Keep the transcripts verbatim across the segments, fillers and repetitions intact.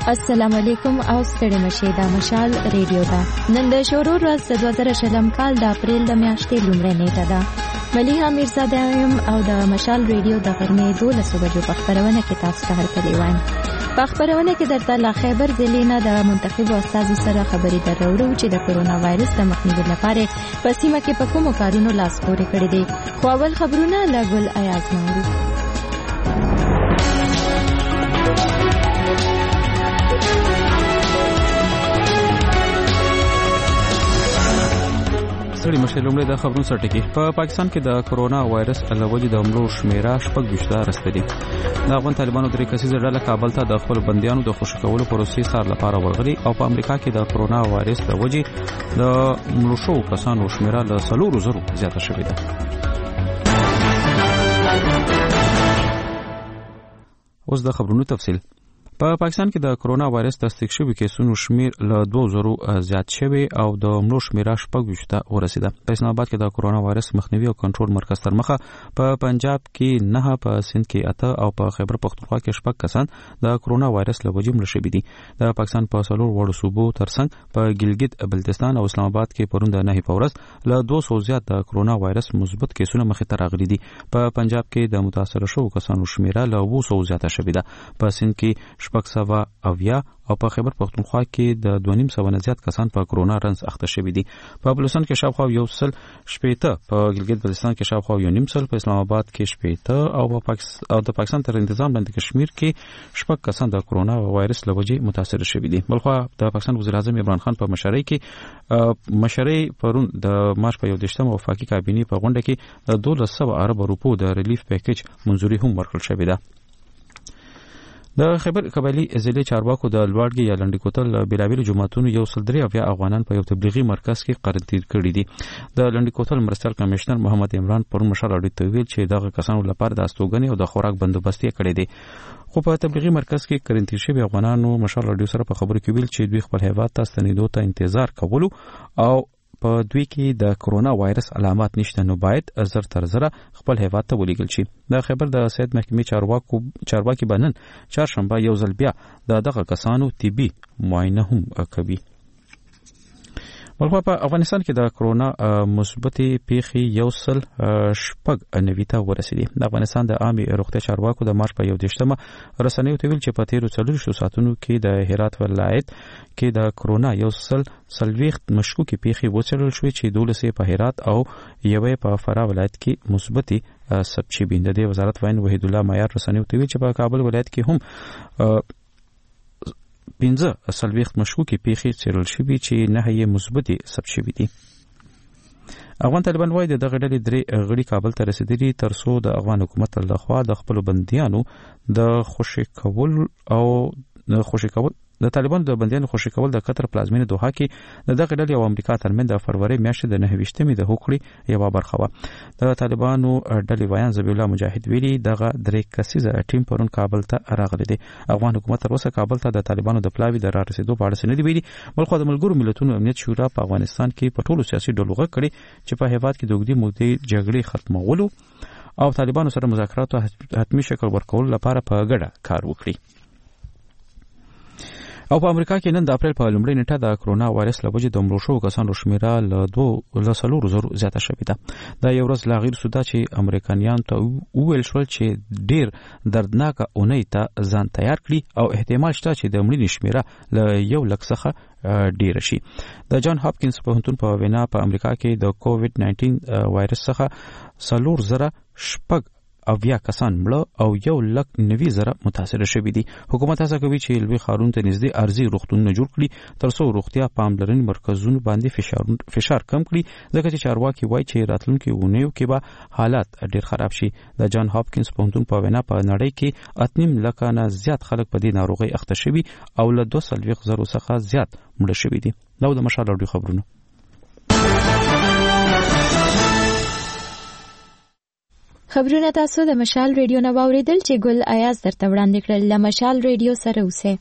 السلام علیکم او ستړي مشه دا مشال ریډیو دا نن د شورو ورځ د دوه زره شلم کال د اپریل د میاشتې لومړۍ نیټه ده. مليحه میرزاده یم او د مشال ریډیو د غرمې دولس بجو په خبرونه کې تاسو ته هرکلی وایم. په خبرونه کې درته له خیبر ضلع نه د منتخبو استادو سره خبرې دروړو چې د کرونا وایرس د مخنیوي لپاره په سیمه کې په کومو کارونو لاس پورې کړی دي. خو اول خبرونه له ګل ایاز نورو. سړي مشه لومړی د خبرونو سرټکی. په پا پاکستان کې د کرونا وایرس علاوه د حملو شمیره شپږ ویشت رسیدلې. د افغان طالبانو درې کسیزه ډله کابل ته د خپل بندیانو د خوشي کولو پروسې سار لپاره ورغلي او په امریکا کې د کرونا وایرس د وجې د مړو شوو کسانو شمیره له څلورو زرو زیاته شوې ده. اوس د خبرونو تفصیل. په پا پاکستان کې د کرونا وایرس تصدیق شوی کیسونو شمیر له دوه زرو زیات شوی او د مړو شمیره شپږ ویشت ورسیده. په اسلام آباد کې د کرونا وایرس مخنیوي او کنټرول مرکز تر مخه په پنجاب کې نه، په سند کې اته او په خیبر پختونخوا کې شپږ کسان د کرونا وایرس له وجې مړه شوي دي. د پاکستان په څلور وړو صوبو ترڅنګ په ګلګت بلتستان او اسلام آباد کې پرون د نهي په ورځ له دوه سوه زیات د کرونا وایرس مثبت کیسونه مخې ته راغلي دي. په پنجاب کې د متاثر شوو کسانو شمیره له اوه سوه زیاته شوې ده. په سند کې شپږ سوه اویا او په خیبر پختونخوا کې د دوه نیم سوه نه زیات کسان په کرونا رنځ اخته شوي دي. په بلوچستان کې شاوخوا یو سل شپېته، په ګلګت بلتستان کې شاوخوا یو نیم سل، په اسلام آباد کې شپېته او په پاکستان او د پاکستان تر انتظام لاندې کشمیر کې شپږ کسان د کرونا وایرس له وجې متاثر شوي دي. بلخوا د پاکستان وزیر اعظم عمران خان په مشرۍ کې مشرۍ پرون د مارچ په یو دشتمه وفاقي کابینې په غونډه کې د دولس سوه ارب روپو د ریلیف پیکیج منځوري هم ورکړل شوې ده. د خیبر قبایلی ضلع چارواکو د لوړګي یا لنډی کوتل بلاویل جماعتونو یو سل درې اویا افغانان په یو تبلیغي مرکز کې قرنطین کړي دي. د لنډی کوتل مرستیال کمشنر محمد عمران پرون مشال اړیدو ته ویل چې دغه کسانو لپاره د استوګنې او د خوراک بندوبست یې کړی دی. خو په تبلیغي مرکز کې قرنطین شوي افغانانو مشال اړیدو سره په خبرو کې ویل چې دوی خپل هیواد ته ستنېدو ته انتظار کولو او په دوی کې د کرونا وایرس علامات نشته، نو باید زر تر زره خپل هیواد ته ولېږل شي. د خیبر د سید محکمې چارواکو چارواکي بنن چهارشنبه یو ځل بیا د دغه کسانو طبي معاینه هم کوي. بلخوا په افغانستان کې د کرونا مثبتې پیښې یو سل شپږ نوي ته ورسېدې. د افغانستان د عامې روغتیا چارواکو د مارچ په یو دېرشمه رسنیو ته ویل چې په تېرو څلوېښتو ساعتونو کې د هرات ولایت کې د کرونا یو سل څلوېښت مشکوکې پیښې وڅېړل شوې چې دولس یې په هرات او یوه په فراه ولایت کې مثبتې ثبت شوي. د دې وزارت واین وحید الله معیار رسنیو ته ویل چې په کابل ولایت کې هم پنځه څلوېښت مشکوکې پیښې څېړل شوي چې نهه یې مثبتې ثبت شوي دي. افغان طالبان وايي د دغه ډلې درې غړي کابل ته رسېدلي تر څو د افغان حکومت لخوا د خپلو بندیانو د خوشي کول او د خوشي کول د طالبانو د بندیانو خوشي کول د قطر پلازمینه دوحه کې د دغه ډلې او امریکا ترمنځ د فروری میاشتې د نهه ویشتمې د هوکړې یوه برخه وه. د طالبانو ډلې ویان ذبیح الله مجاهد ویلي دغه درې کسیزه ټیم پرون کابل ته راغلی دی. افغان حکومت تر اوسه کابل ته د طالبانو د پلاوي د رارسېدو په اړه څه نه دي ویلي. بلخوا د ملګرو ملتونو امنیت شورا په افغانستان کې په ټولو سیاسي ډلو غږ کړی چې په هیواد کې د اوږدې مودې جګړې ختمولو او طالبانو سره مذاکراتو حتمي شکل ورکولو لپاره په ګډه کار وکړي. او په امریکا کې نن د اپریل په لومړۍ نیټه د کرونا وایرس له وجې د مړو شوو کسانو شمیره له دوه له څلورو زرو زیاته شوې ده. دا یو ورځ لا غیر سودا چې امریکایان ته وویل شول چې ډېر دردناکه اونۍ ته ځان تیار کړي او احتمال شته چې د مړینې شمیره له یو لک څخه ډیر شي. د جان هاپکینز پوهنتون په وینا په امریکا کې د کووډ نایټین وایرس څخه څلور زره شپږ اویا کسان مړه او یو لک نوي زره متاثر شوي دي. حکومت هڅه کوي چې لوی ښارونو ته نږدې ارضي روغتونونه جوړ کړي تر څو روغتیا پاملرنې مرکزونو باندې فشار فشار کم کړي، ځکه چې چارواکي وایي چې راتلونکي اونیو کې به حالات ډېر خراب شي. د جان هاپکینز پوهنتون په وینا په نړۍ کې اته نیم لکه نه زیات خلک په دې ناروغۍ اخته شوي او له دوه څلوېښت زرو څخه زیات مړه شوي دي. دا د مشال اړیدو خبرونه. خبرونه تاسو د مشال ریډیو نه واوریدل چې ګل ایاز درته وړاندې کړل. له مشال ریډیو سره اوسئ.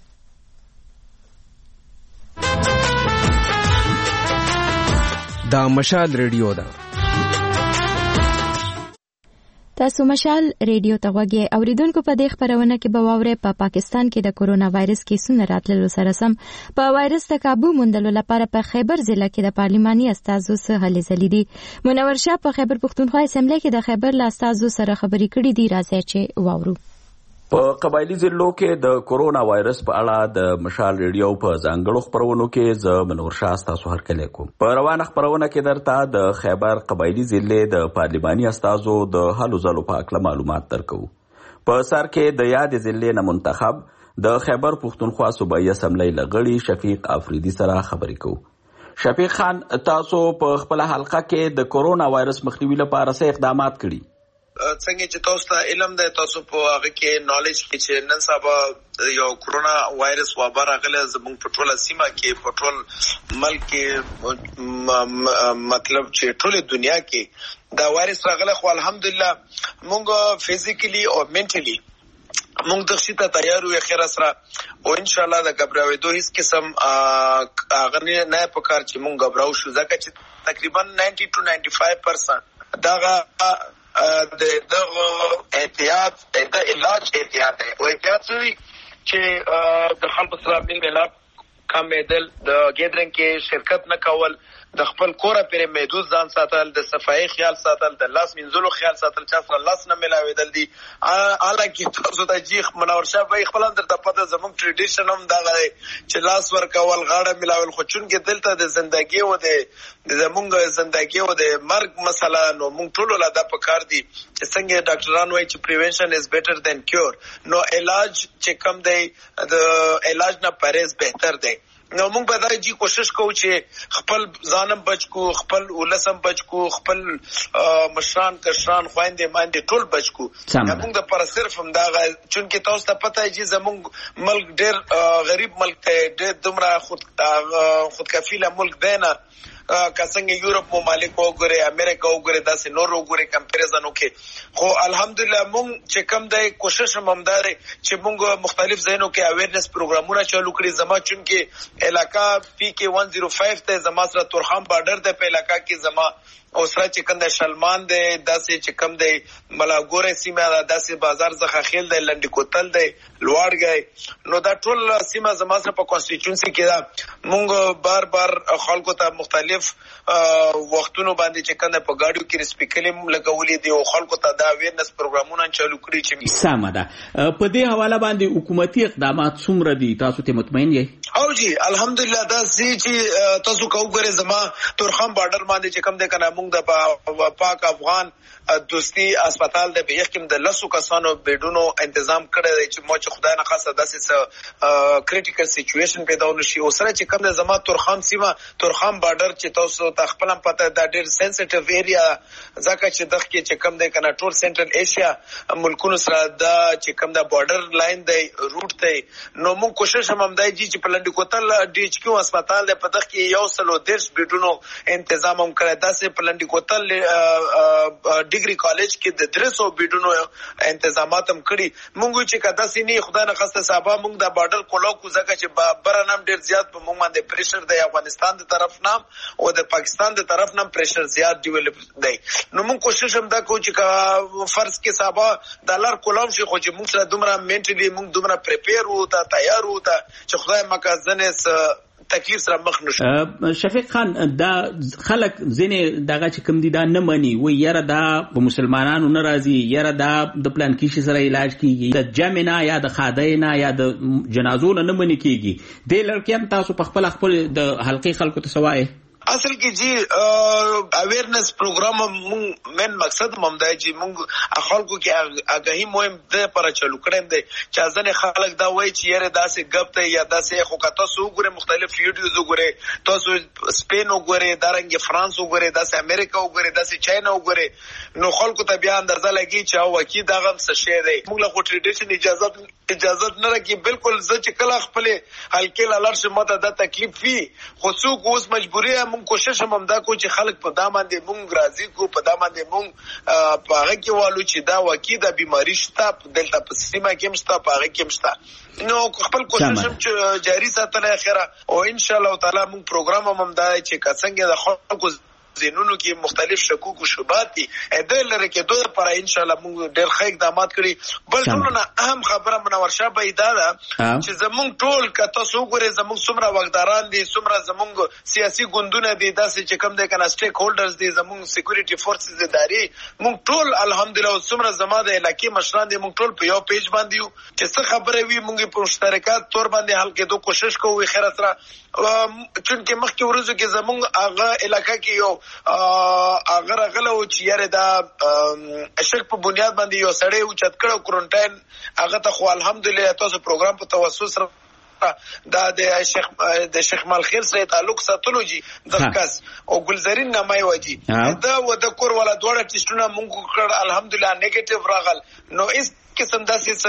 دا مشال ریډیو ده. تاسو مشال ریډیو ته غوږی اوریدونکو په دې خبرونه کې به واورئ په پا پاکستان کې د کورونا وایرس کیسونو راتللو سره سم په وایرس د قابو موندلو لپاره په خیبر ضلع کې د پارلماني استازو سره هلې ځلې دي. منور شاه په خیبر پښتونخوا اسمبلی کې د خیبر له استازو سره خبرې کړې دي. راځي چې واورو. په قبایلی ضلعو کې د کورونا وایرس په اړه د مشال ریډیو په ځانګړو خبرونو کې زه منور شاه تاسو هرکلی کوم. په روانه خبرونه کې درته د خیبر قبایلی ضلع د پارلماني استازو د هلو ځلو په اړه معلومات درکو. په سر کې د یاد ضلع نه منتخب د خیبر پښتونخوا صوبایي اسمبلی لغړي شفیق افریدي سره خبرې کوو. شفیق خان، تاسو په خپل حلقه کې د کورونا وایرس مخنیوي لپاره څه اقدامات کړي؟ څنګه چې تاسو ته علم دی، تاسو په هغه کې نالج کې چې نن سبا یو کورونا وایرس وبا راغله زموږ په ټوله سیمه کې په ټول ملک کې، مطلب چې ټوله دنیا کې دا وایرس راغله. خو الحمدلله موږ فزیکلی او منټلی موږ د شي ته تیار یو خیر سره او ان شاء الله د غبراوېدو هیڅ قسم هغه نه پکار چې موږ غبراو شو، ځکه چې تقریبا نائنٹی ټو نائنٹی فائیو پرسنٹ دا د دغه احتیاط د علاج احتیاط دی او احتیاط سوي چې د خلکو سره مل ملاب کمیدل، د ګیدرینګ کې شرکت نه کول، د خپل کوره پرې محدود ځان ساتل، د صفایي خیال ساتل، د لاس منځلو خیال ساتل، چې اصل لاس نه ملاویدل دي. حالانکه تاسو ته جیخ منور شاه به خپل اندر د پته زموږ ټریډیشن هم دا غي چې لاس ورکول غاړه ملاول، خو چون کې دلته د ژوندۍ او د زموږ ژوندۍ او د مرګ مسله نو موږ ټول لا د پکار دي چې څنګه ډاکټرانو وايي چې پریونشن از بیټر دین کیور. نو علاج چې کم دی د علاج نه پرهیز بهتر دی. نو موږ به دا جی کوشش کوو چې خپل ځانم بچ کو، خپل ولسم بچ کو، خپل مشران کشران خويندې ماندې ټول بچ کو. موږ د پر صرف هم دا چون کې تاسو ته پته چې زموږ ملک ډېر غریب ملک دی، ډېر دومره خود خودکفیله ملک دی نه کڅنګ یورپ ممالک وګوره، امریکا وګوره، داسې نور وګوره کمپیریزن وکي. خو الحمدلله موږ چې کم دی کوشش هم دار چې موږ مختلف ځایونو کې اویرنس پروګرامونه چالو کړی. زما چون کې علاقہ پی کې ون زیرو فائیو ته زما سره تورخم بارډر ته په علاقہ کې زما او سره چې کوم د شلمان دی، داسې چې کوم دی ملاګورې سیمه ده، داسې بازار زخه خیل دی، لنډی کوتل دی، لوړګي. نو دا ټول سیمه زما سره په کانسټیټیوشن کې ده. موږ بار بار خلکو ته مختلف وختونو باندې چې کنه په گاډیو کې سپیکریم لګولې دي او خلکو ته دا اویرنس پروګرامونه چالو کړی چې سمه ده. په دې حواله باندې حکومتي اقدامات څومره دي؟ تاسو ته مطمئن یې؟ او جی الحمدلله دا سي چې تاسو کو غره زما تورخم بارډر باندې چې کم ده کنه موږ د پاک افغان دوستي هسپتال د بیخ کې د لسو کسانو بیډونو تنظیم کړی دی چې مو چې خدای نه خاصه داسې کریټیکل سچويشن پیدا ونشي. او سره چې کوم د زما تورخم سیمه تورخم بارډر چې تاسو ته خپل هم پته دا ډېر سنسټیو ایریا ځکه چې دغه کې چې کوم د کنه ټول سنټرل ایشیا ملکونو سره دا چې کوم د بارډر لاین دی روټ دی. نو موږ کوشش هم هم دی چې په لنډی کوتل ډي ایچ کیو هسپتال د پدغه کې یو سلو دیرش بیډونو تنظیم هم کړی. داسې په لنډی کوتل ډیګري کالج کې د درې سوه بیډونو تنظیمات هم کړی. موږ چې کدا سینې خدای نه خسته صاحب موږ د بارډر کولو کو ځکه چې برنامه ډیر زیات په موږ باندې پریشر دی افغانستان د طرف نه او د پاکستان د طرف نه پریشر زیات ډیولپ دی. نو موږ کوشش هم دا کوو چې فرض کې صاحب د لار کولم شي خو چې موږ سره دومره منټلی موږ دومره پریپیر وو ته تیار وو ته چې خدای مکازنه تکلیف سره مخ نشو. شفیق خان، دا خلک ځینې دغه چې کوم دي دا نه مني، وایي یاره دا په مسلمانانو نه راځي، یاره دا د پلان کیشي سره علاج کیږي، د جمع نه یا د خادای نه یا د جنازو نه نه مني کیږي. دې لړ کې تاسو په خپل خپل د حلقې خلکو ته سوای اصل کې جی اویرنس پروګرام مون من مقصد ممدای جی مونږ خلکو کې اگاهی مهم ده پر چلو کړم دي چې ځنه خلک دا وایي چې یاره داسې غب ته یا داسې خو کته سو ګوره مختلف ویډیوز وګوره، تاسو سپین وګوره، دارنګ فرانس وګوره، داسې امریکا وګوره، داسې چاینا وګوره. نو خلکو ته بیا اندازه لګي چې او وکی دا غم څه شی دی. موږ له ټریډیشن اجازه اجازه نه راکې بالکل ز چې کله خپل حلقې لاله شمته دا تکلیف وي خو څوک اوس مجبوری کوشش هم دا کو چې خلک په دا باندې مونږ راضي کو، په دا باندې مونږ په هغه کې والو چې دا واقعي د بیماری شته دلته په سیمه کې مشته، په هغه کې مشته. نو خپل کوشش هم جاری ساتل اخره او ان شاء الله تعالی مونږ پروګرام هم دا چې څنګه د خلکو زینونو کې مختلف شکوک او شبهات دي د لری کې دوه پر ان شاء الله موږ ډېر ښه اقدامات کړی. بل ټول نه اهم خبره منور شاه به دا ده چې زموږ ټول کته سو ګوري زموږ څومره وګداران دي څومره زموږ سیاسي ګوندونه دي داسې چې کوم د کنه سټیک هولډرز دي زموږ سکیورټي فورسز اداري موږ ټول الحمدلله څومره زما د علاقې مشران دي موږ ټول په یو پیج باندې یو چې څه خبره وي موږ په مشترکات تور باندې حل کېدو کوشش کوو. خیر سره چونکه مخکې ورځو کې زموږ هغه علاقې کې یو هغه راغله او چې یاره دا شک په بنیاد باندې یو سړی او چت کړو کورنټاین هغه ته خو الحمدلله تاسو پروګرام په توسط سره دا د شیخ د شیخ مالخیل سره تعلق ساتلو جی د کس او ګلزرین نامای وجی دا و د کور ولا دوړه ټیسټونه مونږ کړ الحمدلله نیگیټیو راغل نو اس قسم داسې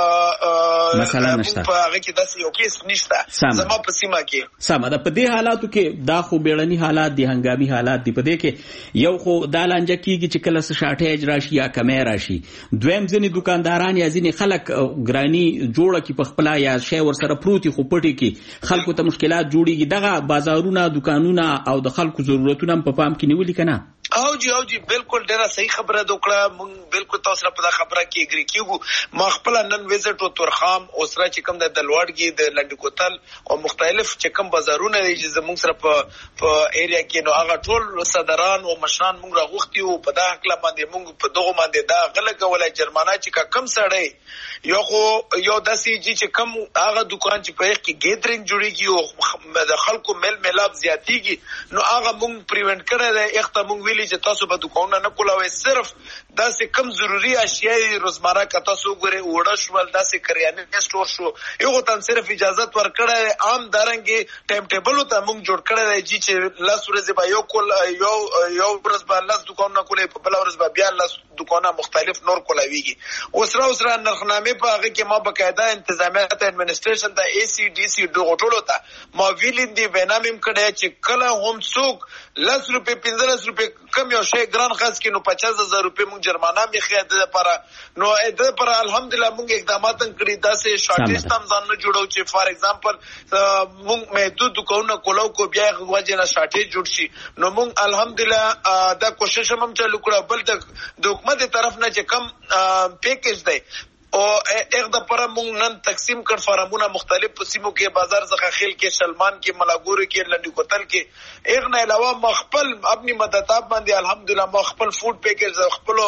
څه مثلا نشته په هغه کې داسې یو کیس نشته زما په سیمه کې سم ده. په دې حالاتو کې دا خو بیړني حالات دي هنګامي حالات دي. په دې کې یو خو دا لانجه کیږي چې کله څه شارټیج راشي یا کمی راشي. دویم ځینې دکانداران یا ځینې خلک ګرانی جوړه کی په خپل یا شی ور سره پروتي خو پټي کې خلکو ته مشکلات جوړيږي. دغه بازارونه دکانونه او د خلکو ضرورتونه په پام کې نیولې کنه. او جی او جی بالکل ډیره صحیح خبره وکړه. مونږ بالکل تاسو سره په خبره کې اګری کیږو. ما خپل نن ویزټ او تورخام او سره چې کوم د دلوړګي د لنډ کوتل او مختلف چې کوم بازارونه دي چې زموږ سره په په ایریا کې نو هغه ټول صدران او مشران مونږ راغوختي او په دا حق باندې مونږ په دغه باندې دا غلګه ولا جرمانه چې کم سړی یو خو یو داسي چې کم هغه دکان چې په کې ګیدرینګ جوړیږي او د خلکو مل ملاب زیاتیږي نو هغه مونږ پریونټ کړی دی. اخته مونږ چې تاسو به دکانونه نه کولاوي صرف داسې کم ضروري اشیاء روزمره کا تاسو ګوري وړه شول داسې کریانه سٹور شو یو تن صرف اجازه ورکړه عام دارنګي ټایم ټیبل ته مونږ جوړ کړی دی چې لاس ورځ به یو کول یو یو ورځ به لاس دکانونه کولې په بل ورځ به بیا لاس دکانونه مختلف نور کولاويږي. اوسره اوسره نرخنامه په هغه کې ما بقاعده انتظامیات ایڈمنسټریشن د ای سی ډي سی دغه ټولو ته ما ویلیندې وینامم کړی چې کله هم څوک لاس روپې پنځه روپې کم یو شی ګران خاص کې نو پچاس هزار روپې مونږ جرمانه میخیا د لپاره نو د پر الحمدلله مونږ اقدامات کړی داسې شارټیج تم ځان نه جوړو چې فار ایگزامپل مونږ محدود دکانونه کولو کو بیا غوځي نه شارټیج جوړ شي نو مونږ الحمدلله دا کوشش هم چالو کړو. بل د حکومت طرف نه چې کم پیکیج دی او اغه پر مونږ نن تقسیم کړ فارمونه مختلف پسیمو کې بازار زخه خیل کې شلمان کې ملاګوري کې لنډي کوتل کې اغه نه علاوه مخبل خپل مدتاب باندې الحمدلله مخبل فود پیکیج خپل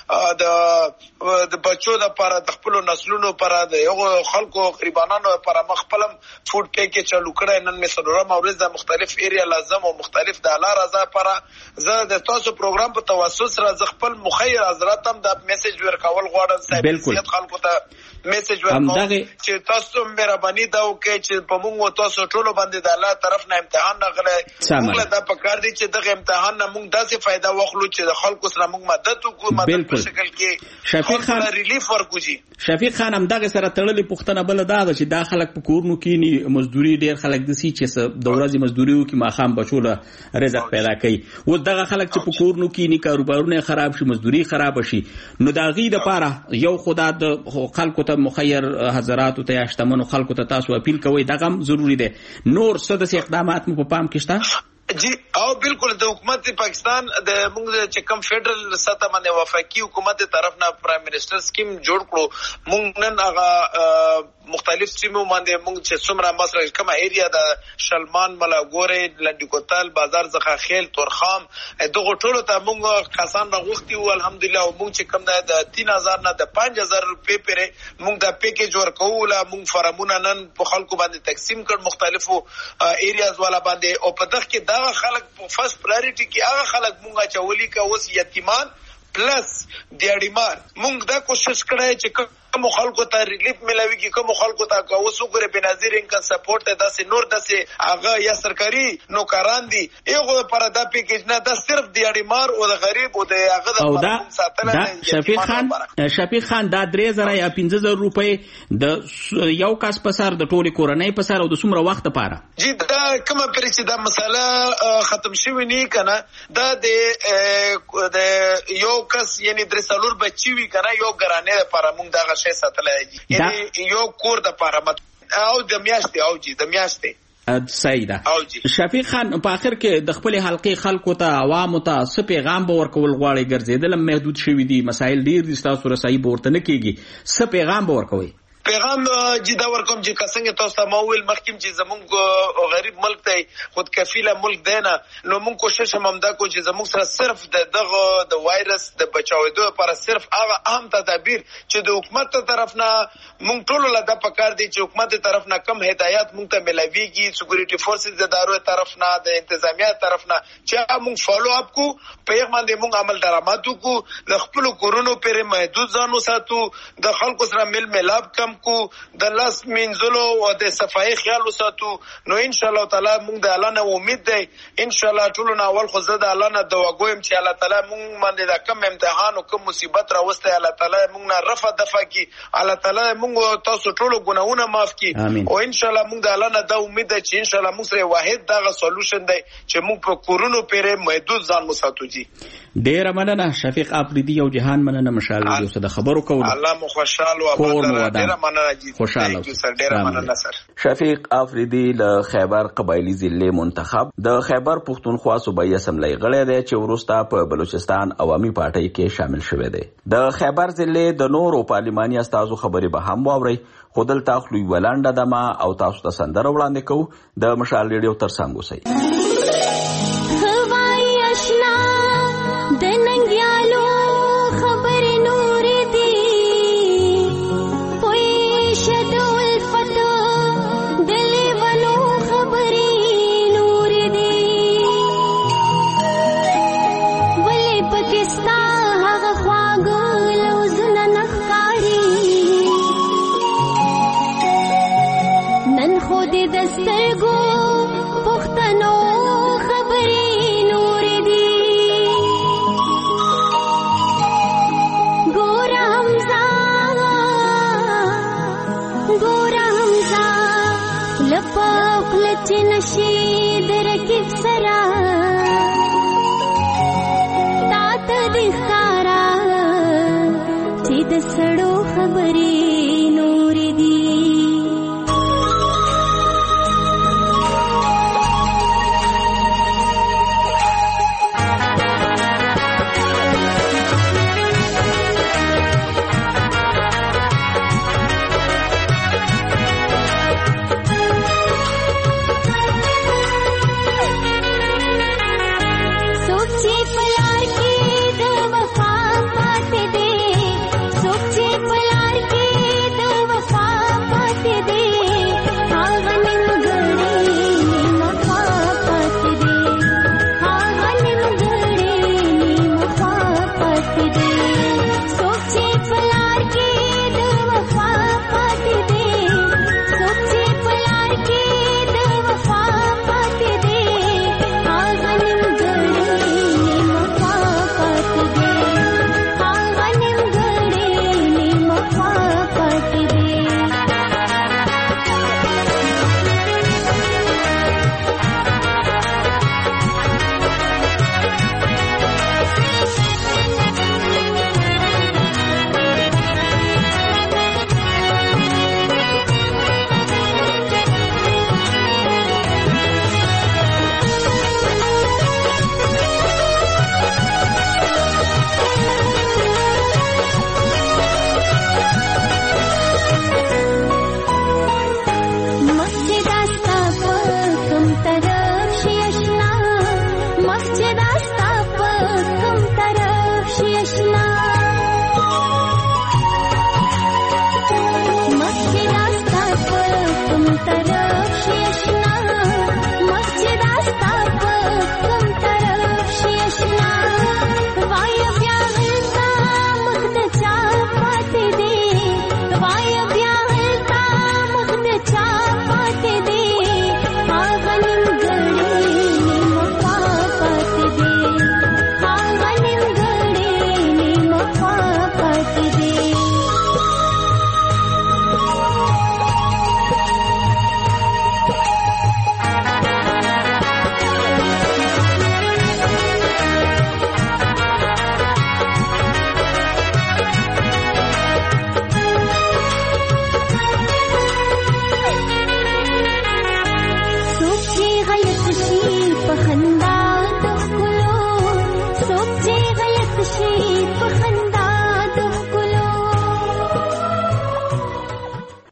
د د بچو د لپاره د خپل نسلونو لپاره د یو خلکو غریبانو لپاره مخبل فود پیکیج چالو کړی. نن می سره مورز د مختلف ایریا لازم او مختلف د اعلی رضا لپاره زه د تاسو پروګرام په توسط سره خپل مخیر حضرات هم د میسج ورکول غواړم صاحب خلکو میسج ورکوم چې تاسو مهرباني دا وکړئ چې په موږ تاسو ټول باندې د الله طرف نه امتحان راغلی موږ دا پکار دي چې دغه امتحان نه موږ داسې فائدہ واخلو چې د خلکو سره موږ مدد وکړو مدد په شکل کې شفیق خان ریلیف ورکوږي. شفیق خان هم دغه سره تړلې پښتنه بل دا ده چې دا خلک په کورونو کې ني مزدوري ډیر خلک د سي چې د ورځې مزدوري وکي ماخام بچوله رزق پیدا کوي و دغه خلک چې په کورونو کې ني کاروبارونه خراب شي مزدوري خراب شي نو دا غي د پاره یو خدا د خلکو ته مخیر حضرات ته یاشتمنو خلکو ته تاسو اپیل کوي دغه ضروری ده. نور څه د اقدامات مو په پام کې شته؟ جی او بالکل د حکومت پاکستان د موږ چې کوم فدرل سطح باندې وفاقي حکومت طرف نه پرایم منسٹر سکیم جوړ کړو موږ نن هغه مختلف سیمو باندې موږ چې څومره مسره کومه ایریا د شلمان ملاګورې لنډي کوتل بازار زخه خیل تورخام دغه ټولو ته موږ کسان راغوختي او الحمدلله موږ چې کوم د تین هزار نه د پنځه هزار روپې پرې موږ د پیکیج ورکول موږ فرمونه نن په خلکو باندې تقسیم کړ مختلفو ایریاز والا باندې او په دغه کې دا خلک په فرست پرایورټي کې هغه خلک مونږه چولي کا اوس یتیمان پلس دیاړیمان مونږ دا کوشش کړای چې کوم خلکو ته ریلیف ملاويږي کوم خلکو ته کا اوس وګره بنظیر انکم سپورټ ته داسې نور داسې هغه یا سرکاري نوکران دي یو پر دا پیکیج نه دا صرف دیاړیمار او د غریب او د هغه د ساتنه شفیق خان شفیق خان دا درې زره یا پنځه زره روپۍ د یو کس په سر د ټولي کورنۍ په سر او د څومره وخت لپاره جی دا کومه پر چې دا مسله ختم شوی نه کنه دا د د یو کس یعنی درې سالور بچی وی کنه یو ګرانه لپاره موږ دا غشي ساتلای یعنی یو کور د لپاره او د میاشتې او جی د میاشتې صحیح ده. شفیق خان په اخر کې د خپل حلقې خلکو ته عوامو ته څه پیغام به ورکول غواړي؟ ګرځېدل محدود شوي دي، مسایل ډیر دي، تاسو رسایي به ورته نه کیږي، څه پیغام به ورکوي؟ پیغام چې دا ورکوم چې څنګه تاسو ته ما ویل مخکې چې زمونږ غریب ملک دی، خود کفیله ملک دی نه، نو مونږ کوشش هم همدا کوو چې زمونږ سره صرف د دغه د وایرس د بچاوېدو لپاره صرف هغه اهم تدابیر چې د حکومت ته طرف نه مونږ ټولو له دا پکار دي چې حکومت طرف نه کم هدایات مونږ ته ملاویږي، سکیورټي فورسز د ادارو طرف نه، د انتظامیه طرف نه چې مونږ فالو اپ کو، په یغ باندې مونږ عمل درآمد وکړو، د خپل کورونو پرې محدود ځان وساتو، د خلکو سره مل ملاب کم کو، د لاس منځلو او د صفای خیال وساتو. نو ان شاء الله تعالی موږ د الله نه امید دی، ان شاء الله ټول نه اول خو زه د الله نه دعا کوم چې الله تعالی موږ باندې دا کم امتحان او کم مصیبت راوسته، الله تعالی موږ نه رفع دفع کی، الله تعالی موږ تاسو ټول ګناهونه معاف کی، او ان شاء الله موږ د الله نه د امید دی چې ان شاء الله موږ سره واحد دا سولوشن دی چې موږ په کورونو پیره محدود ځان وساتو. جی ډیر مننه شفیق افریدی او جهان مننه مشال یو څه د خبرو کول. الله مو خوشاله او آباد. ډیر مننه خوشاله ډیر مننه سر. شفیق افریدی له خیبر قبایلی ضلع منتخب د خیبر پښتونخوا صوبایي اسمبلی غړی دی چې وروسته په بلوچستان عوامي پارټۍ کې شامل شوی دی. د خیبر ضلع د نورو پارلماني استازو خبرې به هم واورئ، خو دلته خو یوه لنډه دمه او تاسو ته سندره وړاندې کوو د مشال ریډیو تر څنګ اوسئ. सोची पलार की दवा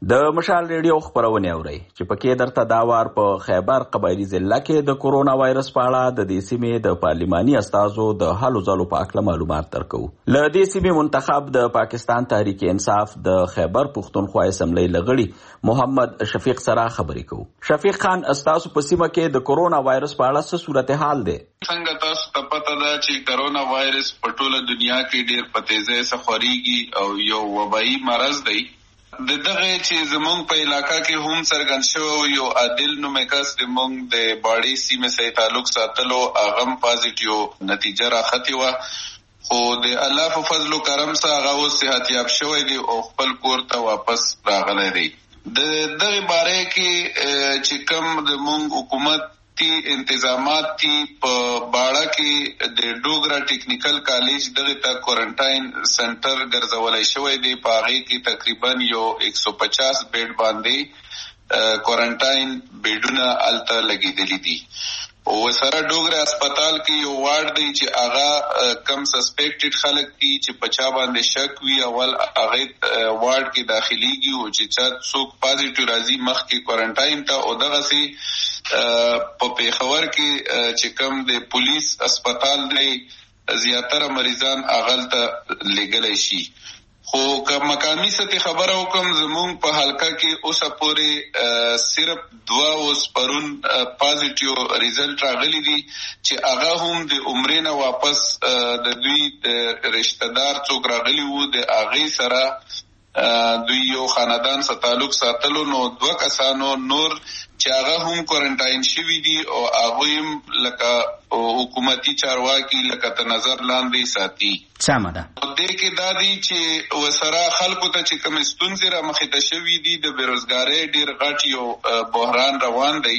د مشال ریډیو خبرونه اوري چې پکې درته دا وار په خیبر قبایلی ضلع کې د کورونا وایرس په اړه د دې سیمې د پارلماني استازو د حالو ځلو په اړه معلومات درکو. له دې سیمې منتخب د پاکستان تحریک انصاف د خیبر پښتونخوا اسمبلی لغړي محمد شفیق سره خبرې کوو. شفیق خان، استاسو په سیمه کې د کورونا وایرس په اړه څه صورتحال دی؟ څنګه تاسو ته پته ده چې کورونا وایرس په ټوله دنیا کې ډېر په تیزۍ سره خوريږي او یو وبایي مرض دی. د دغه چې زمونږ په علاقہ کې هم څرګند شو یو عادل نومې کس د مونږ د باړې سیمې سره تعلق ساتلو هغه پازیټیو نتیجه راختی و، خو د الله په فضل او کرم سره هغه اوس صحتیاب شوی دی او خپل کور ته واپس راغلی دی. د دغه باره کې چې کوم د مونږ حکومت تی انتظامات تی په باړه کې د ډوګرا ټیکنیکل کالج دغه ته کوارنټاین سنټر ګرځولای شوی دی. په هغه کې تقریبا یو ایک سو پچاس بیډ باندې کوارنټاین بیډونه الته لګیدلي دي او سره ډوګرا هسپتال کې یو وارډ دی چې هغه کم سسپیکټډ خلک دي چې پچا باندې شک وی اول هغه وارډ کې داخليږي او چې چا څوک پازیټیو راځي مخکې کوارنټاین ته او دغه سي په پیښور کې چې کوم د پولیس هسپتال دی زیاتره مریضان اغل ته لګلای شي. خو که مقامی سطح خبره وکم زمونږ په حلقه کې اوسه پورې صرف دوا اوس پرون پازیټیو ریزلټ راغلی دي چې هغه هم د عمرې نه واپس د دوی د رشتہ دار څوک راغلی وو د هغې سره دوی یو خاندان سره تعلق ساتلو نو دوه کسانو نور چې هغه هم کوارنټاین شوي دي او هغوی هم لکه حکومتي چارواکي لکه ته نظر لاندې ساتي. سمه ده. دې کې دا دي چې وسره خلکو ته چې کوم ستونزې را مخې ته شوي دي د بېروزګارۍ ډېر غټ یو بحران روان دی.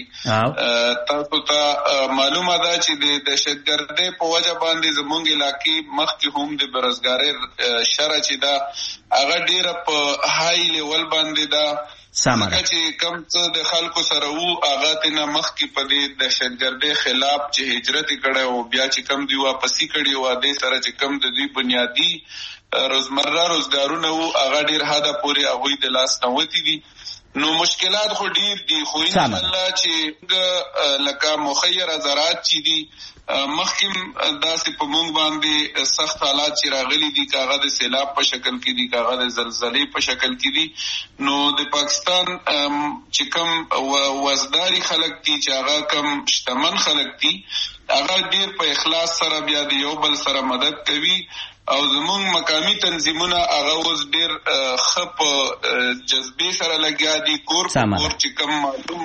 تاسو ته معلومه ده چې د دهشتګردۍ په وجه باندې زموږ علاقې مخکې هم د بېروزګارۍ شرح چې ده هغه ډېره په های لیول باندې ده. ځکه چې کم څه د خلکو سره وو هغه تېنه مخکې په دې دهشتګردۍ خلاف چې هجرت یې کړی او بیا چې کم دوی واپسي کړي وو دې سره چې کم د دوی بنیادي روزمره روزګارونه وو هغه ډېر حده پورې هغوی د لاس نه وتي دي. نو مشکلات خو ډېر دي خو انشاءالله چې لکه مخیر زراعت چې دي مخکې داسې په مونږ باندې سخت حالات چې راغلي دي که هغه د سیلاب په شکل کې دي که هغه د زلزلې په شکل کې دي نو د پاکستان چې کوم وزداري خلک دي چې هغه کم شتمن خلک دي هغه ډېر په اخلاص سره بیا د یو بل سره مدد کوي او زمونږ مقامی تنظیمونه هغه اوس ډېر ښه په جذبې سره لګیا دي. کور په کور چې کوم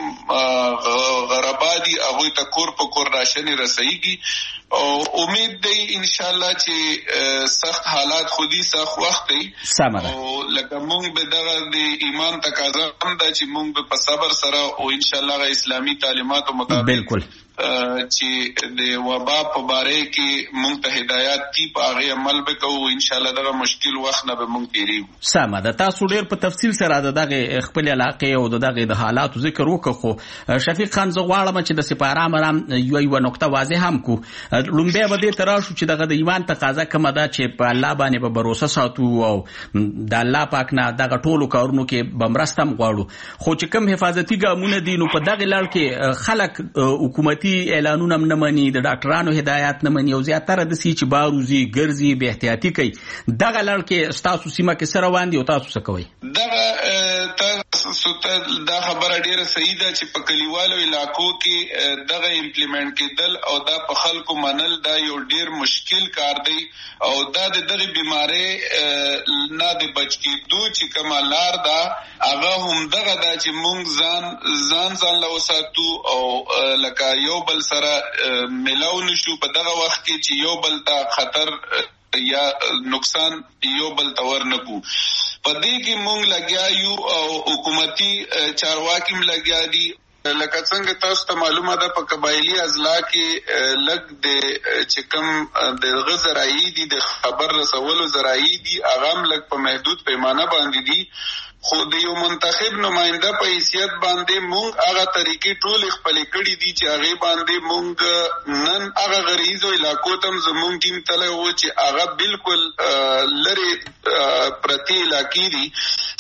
معلوم غربا دي هغوی ته کور په کور راشنې رسېږي او امید دی انشاءالله چې سخت حالات خودي سخت وخت دی او لکه مونږ به دغه د ایمان تقاضا هم ده چې مونږ به په صبر سره او انشاءالله اسلامي تعلیماتو مطابق بالکل چې د وبا په باره کې مونږ ته هدایات دي په هغې عمل به کوو انشاءالله دغه مشکل وخت نه به مونږ تېرېږو. سمه ده. تاسو ډېر په تفصیل سره د دغې خپلې علاقې او د دغې د حالاتو ذکر وکړو خو شفیق خان زه غواړم چې داسې په ارام ارام یوه یوه نقطه واضح هم کړو. لومبی به دې ته راشو چې دغه د ایمان تقاضا کومه ده چې په الله باندې به بروسه ساتو او د الله پاک نه دغه ټولو کارونو کې به مرسته هم غواړو خو چې کوم حفاظتي ګامونه دي نو په دغې لړ کې خلک حکومتي اعلانونه هم نه مني د ډاکټرانو هدایات نه مني او زیاتره داسې چې بار وځي ګرځي بې احتیاطي کوي. دغه لړ کې ستاسو سیمه کې څه روان دي او تاسو څه کوئ؟ دغه تاسو ته دا خبره ډېره صحیح ده چې په کلیوالو علاقو کې دغه امپلیمنټ کېدل او دا په خلکو منل دا یو ډېر مشکل کار دی او دا د دغې بیمارۍ نه د بچ کېدو چې کومه لار ده هغه همدغه ده چې موږ ځان ځان ځان له وساتو او لکه یو بل سره ملاو نشو په دغه وخت کې چې یو بل ته خطر یا نقصان یو بل ته ورنکو. په دې کې موږ لګیا یو او حکومتي چارواکي هم لګیا دي. لکه څنګه تاسو ته معلومه ده په قبایلي اضلاع کې لږ د چې کوم د هغه ذرایع دي د خبر رسولو ذرایع دي هغه هم لږ په محدود پیمانه باندې دي خو د یو منتخب نماینده په حیثیت باندې مونږ هغه طریقې ټولې خپلې کړي دي چې هغې باندې مونږ نن هغه غریزو علاقو ته هم زمونږ ټیم تللی و چې هغه بالکل لرې پرتې علاقې دي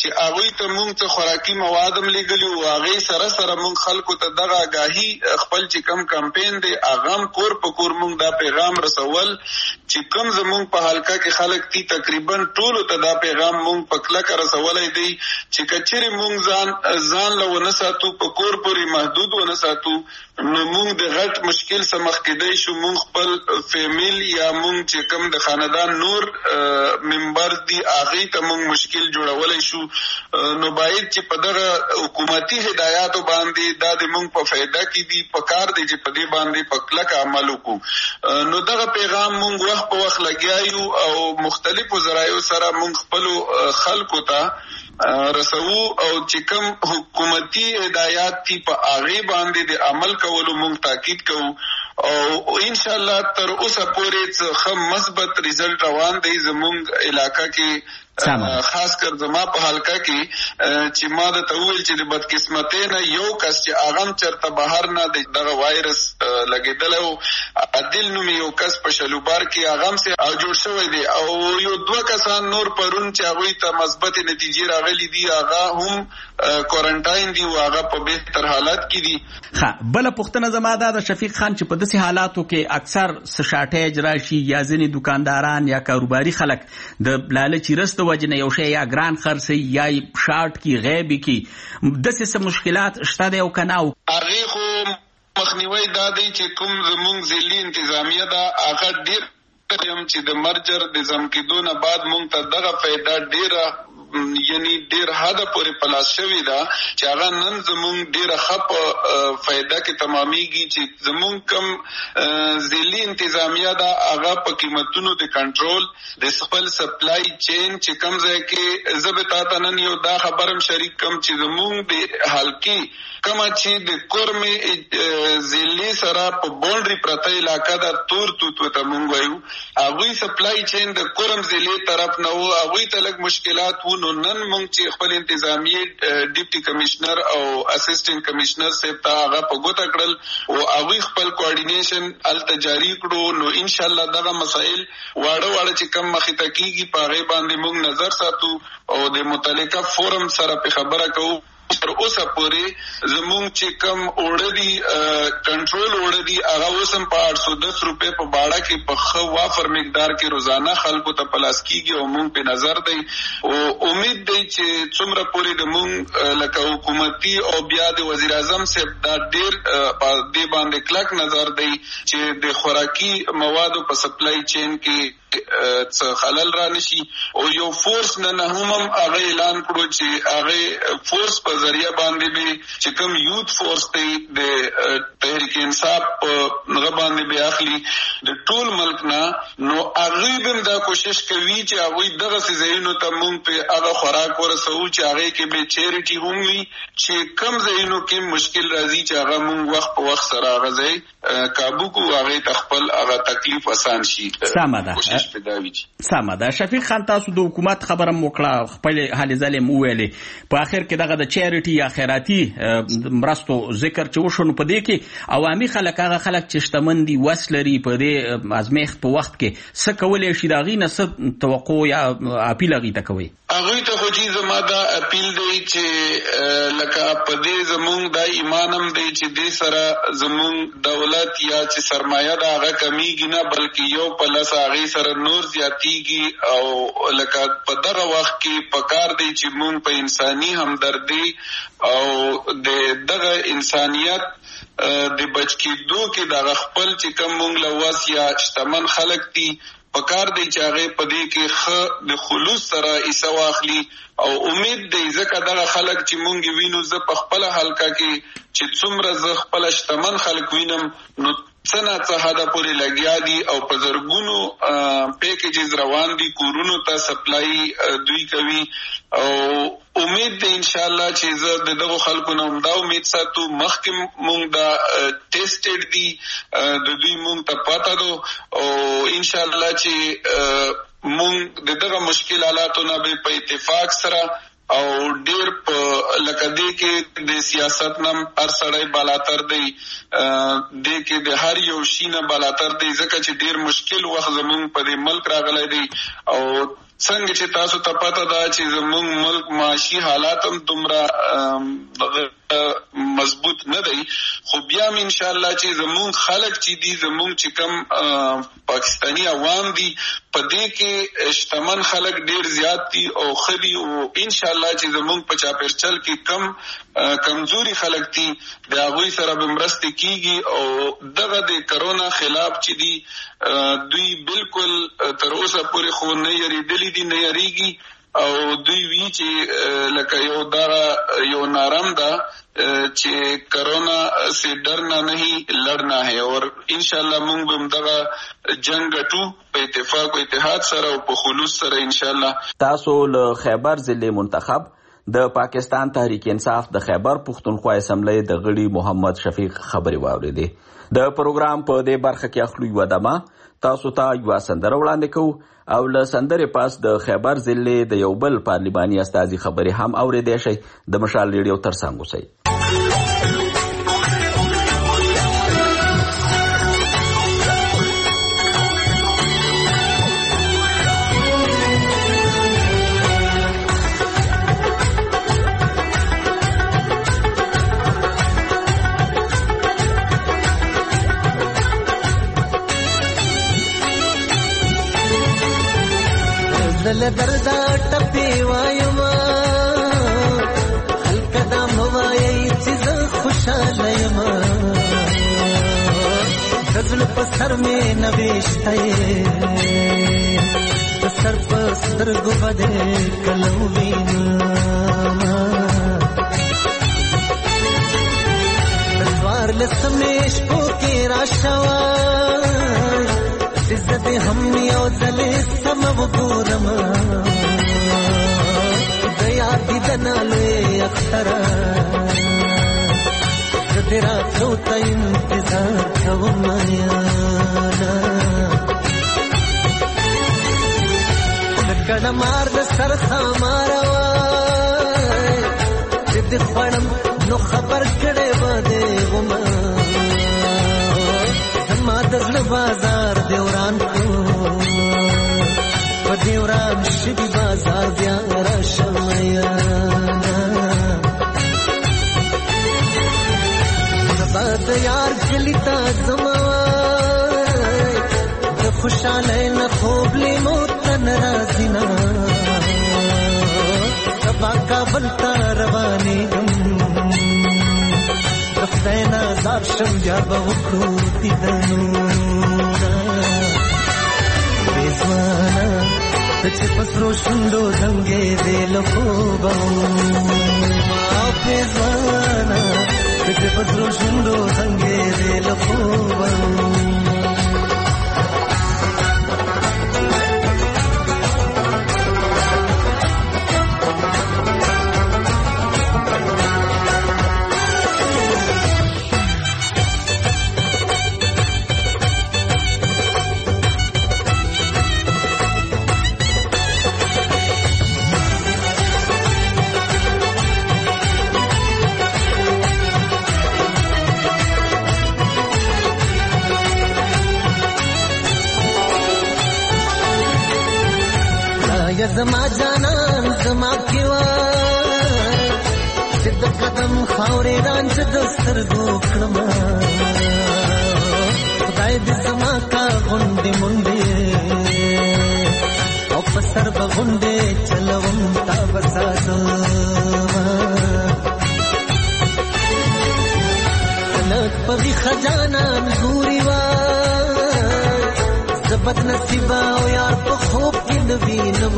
چې هغه ته مونږ ته خوراکي مواد هم لګلی او هغه سره سره مونږ خلکو ته دغه آگاهی خپل چې کم کمپین دی اغام کور په کور مونږ دا پیغام رسول چې کم زمونږ په حلقه کې خلک تی تقریبا ټول ته دا پیغام مونږ په کلک رسولای دی چې کچېره مونږ ځان ځان له ونه ساتو په کور پورې محدود ونه ساتو نو مونږ د غټ مشکل سره مخ کېدای شو. مونږ خپل فیمل یا مونږ چې کم د خاندان نور ممبر دی هغه ته مونږ مشکل جوړولای شو. نو باید چې په دغه حکومتي هدایاتو باندې دا د مونږ په فائدہ کې دی په کار دی چې په دې باندې په کلک عمل وکړو. نو دغه پیغام مونږ وخت په وخت لګیایو او مختلفو ذرایعو سره مونږ خپل خلکو ته رسو او چې کوم حکومتي هدایات تی په هغه باندې د عمل کولو مونږ تاکید کوو او ان شاء الله تر اوسه پورې څه مثبت رزلټ روان دی زمونږ علاقہ کې خاص کر زما په حلقه کې چې ما د تویل چې د بدقسمتۍ نه یو کس چې اغم چرته بهر نه دغه وایرس لګیدل او عادل نوم یو کس په شلوبار کې اغم سره او جوړ شوی دی او یو دوه کسان نور پرون چې هغه ته مثبت نتیجې راغلي دي هغه هم کوارنټاین دي او هغه په بهتر حالت کې دي. ها بل پښتنه زما د شفیق خان چې په داسې حالاتو کې اکثر سشاټیج راشي یا ځینې دکانداران یا کاروباري خلک د لالچ رست وجنه یو شی یا ګران خرڅي یا شارټ کی غیبی کی داسې څه مشکلات شته دی او کنه او هغه خو مخنیوي دا دی چې کوم زمونږ ځلي انتظامیه دا هغه ډیر یم چې د مرجر د زم کېدو نه بعد مونږ ته دغه فائدہ ډیره یعنی ډیر حدا پورې پلاس شوی دا چې هغه نن زمونږ ډیره خپ فائدہ کې تمامېږي چې زمونږ کم ځلي انتظامیه دا هغه په قیمتونو د کنټرول د خپل سپلای چین چې کم ځای کې زبتا تنن یو دا خبرم شریک کم چې زمونږ د حلقي کما چې د کورمې ځلي سره په بونډري پرته علاقہ دا تور توت وته مونږ وایو هغه سپلای چین د کورم ځلي طرف نه وو هغه ته لږ مشکلات وو. نو نن مونږ چې خپل انتظامی ډیپټي کمشنر او اسسټنټ کمشنر صاحب ته هغه په ګوته کړل او هغه خپل کوارډینیشن الته جاری کړو. نو ان شاء الله دغه مسائل واړه واړه چې کم مخې ته کیږي په هغه باندې مونږ نظر ساتو او د متعلقه فورم سره په خبره کوو. تر اوسه پورې زمونږ چې کم اوړه دي کنټرول اوړه دي هغه اوسم په آठ سو دس روپے په باړه کې په خو وافر مقدار کې روزانه خلکو ته پلاس کیږي او مونږ په نظر دی او امید دی چې څومره پورې د مونږ لکه حکومتي او بیا د وزیر اعظم صاحب دا ډیر په دې باندې کلک نظر دی چې د خوراکي موادو په سپلای چین کې څه خلل را نشي او یو فورس نه هم هغه اعلان کړو چې هغه فورس په ذریعہ باندې به چې کوم یوت فورس دی د تحریک انصاف په غ باندې به اخلي د ټول ملک نه نو هغه هم دا کوشش کوي چې هغه دغه سيزونو ته مونږ په هغه خوراک ورسو چې هغه کې به چیریټي هم وي چې کم زینو کې مشکل راځي چې هغه مونږ وخت په وخت سره غځي کابو کو هغه تخپل هغه تکلیف آسان شي. سمه سمه ده. شفیق خان تاسو د حکومت خبره موکړه خپل حال ظالم ویلې په اخر کې دغه د چیریټي یا خیراتي مرستو ذکر چې وشو په دې کې عوامي خلک هغه خلک چې شتمن دي وسلري په دې ازمیخت په وخت کې څه کولای شي دا غي نه څه توقع یا اپیل غي ته کوي هغه ته خو چې زما دا اپیل دی چې لکه په دې زمونږ د ایمانم دی چې دې سره زمونږ دولت یا چې سرمایه دا هغه کمیږي نه بلکې یو په لس هغه سره نور زیاتیږي او لکه په دغه وخت کې پکار دی چې مونږ په انساني همدردی او د دغه انسانیت د بچ کېدو کې د خپل چې کوم مونږ لواس یا شتمن خلک دي پکار دی چې هغه په دې کې خ د خلوص سره ایسه واخلي او امید دی ځکه دغه خلک چې مونږ وینو ز په خپل حلقه کې چې څومره ز خپل شتمن خلک وینم نو څنګه څه هدا پورې لګیا دي او په زرګونو پیکیجز روان دي کورونو ته سپلای دوی کوي او امید دی ان شاء الله چې زه دغه خلکو نه دا امید ساتو مخکې مونږ دا ټیسټډ دي د دوی مونږ ته پاته دو او ان شاء الله چې مونږ دغه مشکل حالاتو نه به په اتفاق سره او ډیر په لکه دې کې د سیاست نم هر سړی بالاتر دی دې کې د هر یو شي نه بالاتر دی ځکه چې ډیر مشکل وخت زمونږ په دې ملک راغلی دی او څنګه چې تاسو ته پته ده چې زموږ ملک معاشي حالات هم دومره مضبوط نه دی، خو بیا هم انشاءالله چې زموږ خلک چې دي، زموږ چې کم پاکستانی عوام دي، په دې کې شتمن خلک ډیر زیات دي او ښه دي، او انشاءالله چې زموږ په چاپیرچل کې کم کمزوري خلک دي د هغوی سره به مرستې کیږي، او دغه د کرونا خلاف چې دي دوی بالکل تر اوسه پورې خو نه یریدلي دي، نه یریږي، او دوی وی چې لکه یو دغه یو نارم ده چې کرونا سے ڈرنا نہیں لڑنا ہے، اور انشاءاللہ مونږ به دغه جنگ ګټو په اتفاق او اتحاد سره او په خلوص سره انشاءالله. تاسو له خیبر ضلع منتخب د پاکستان تحریک انصاف د خیبر پښتونخوا اسمبلی د غړي محمد شفیق خبري واوریدې. د پروګرام په دې برخه کې اخلو یو دمه تاسو ته یو سندره وړاندې کوو، او له سندرې پاس د خیبر ضلع د یو بل پارلماني استازي خبري هم اوریدې شي. د مشال ریډیو ترڅنګ اوسئ. زل دردا ټپي وایم خلک دا موایي چې خوشاله یم، غزل په سر مې نوشته په سر په سترګو باندې کلو وینم، سوار لسمې شپو کې راشوه عزت هم یو ځلې سم وګورم، د یاد دنا لوی اختره زه دې راتلو ته انتظار کوم یاره، کله مار د سر خاماره وای چې دې خوړم نو خبر کړې به دې ومه، زما د زړه بازار دې وران کړو، په دې وران شوي بازار بیا راشم یاره، سبا د یار کلي ته ځمه د خوشحالۍ نه خوب لیمو ته نه راځي نه، سبا کابل ته روانېږم د خدای نه ځار شم بیا به وکړو دیدنونه، بېځوانه ته چې په سرو شونډو زنګېدې له خوبه ما بېځوانه ته چې په سرو شونډو زنګېدې له خوبه. زما جانان زما کیوا چې د قدم خاورې رانځ د سترګو کړم، خدای دې زما کا غونډې منډې او په سر به غونډې چلوم تا به ساتم، لږ په ویښه جانان ګوري وای زه بد نصیبه او یار په خوب کې نه وینم،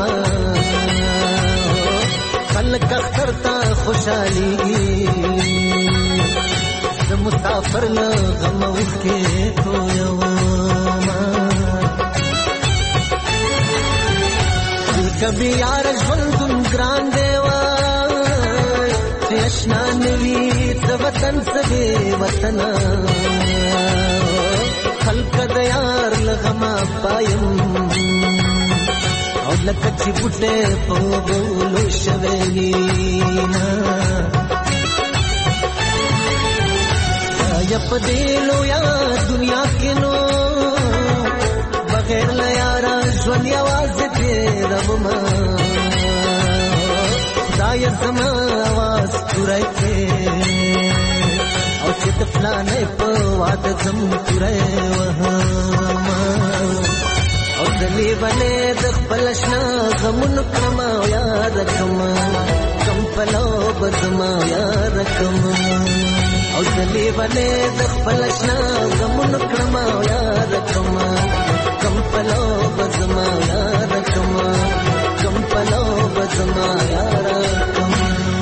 خلک اختر ته خوشحالېږي زه مسافر له غمه اوښکې تویوم، کبي یار ژوندون ګران دی وای چې اشنا نه وي څه وطن څه بې وطنه، خلک د یار له غمه پایم او لکه چې بوټی په بولو شوی وینه، یا په دې لویه دنیا کې نو بغیر له یاره ژوند یوازې تېروم، وما خدای زما आवाज تورای کې او چې د فلانې په واده زم تورای وها او دلی باندې د خپل شنا غمون کما یاد کما کم پلو بزما یاد کما او دلی باندې د خپل شنا غمون کما یاد کما کم پلو بزما یاد کما کم پلو بزما یاد کما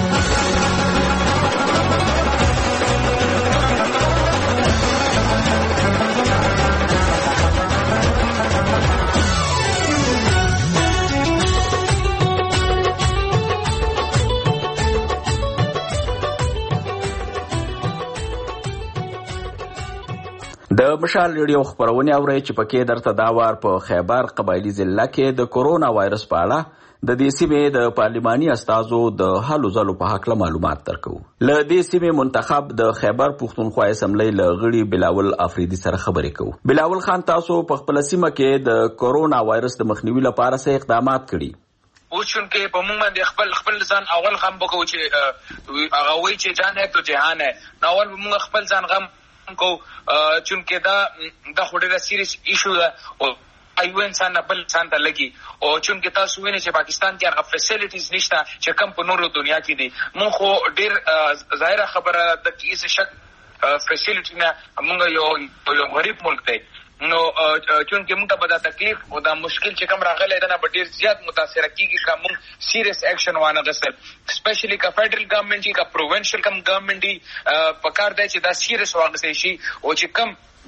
د مشال ریډیو خبرونه اوري چې پکې درته دا وار په خیبر قبایلی ضلع کې د کورونا وایرس په اړه د دې سیمې د پارلماني استازو د حلو ځلو په حق له معلومات درکو. له دې سیمې منتخب د خیبر پښتونخوا اسمبلی له غړي بلاول افریدي سره خبرې کوو. بلاول خان تاسو په خپل سیمه کې د کورونا وایرس د مخنیوي لپاره څه اقدامات کړي؟ او چون کې په موږ باندې خپل خپل ځان اول غم وکړو چې هغه وایي چې جان ہے تو جهان ہے. نو اول موږ خپل ځان غم کو چون کې دا د خوري سیریس ایشو ده او ایو انسان بل انسان ته لګي او چون کې تاسو وینئ چې پاکستان کې هغه فیسیلیټیز نشته چې کم په نورو دنیا کې دي. مونږ خو ډیر ظاهره خبره د کیسه شک فیسیلیټی نه موږ یو یو غریب ملک دی. نو چون کې موږ ته به دا تکلیف او دا مشکل چې کوم راغلی دا به ډیر زیات متاثر کیږي که موږ سیریس ایکشن وانه غسل سپیشلی که فیډرل ګورنمنت کی که پروینشل کم ګورنمنت دی پکار دی چې دا سیریس واغسي شي او چې کم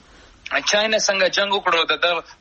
چاینا څنګه جنگ وکړو د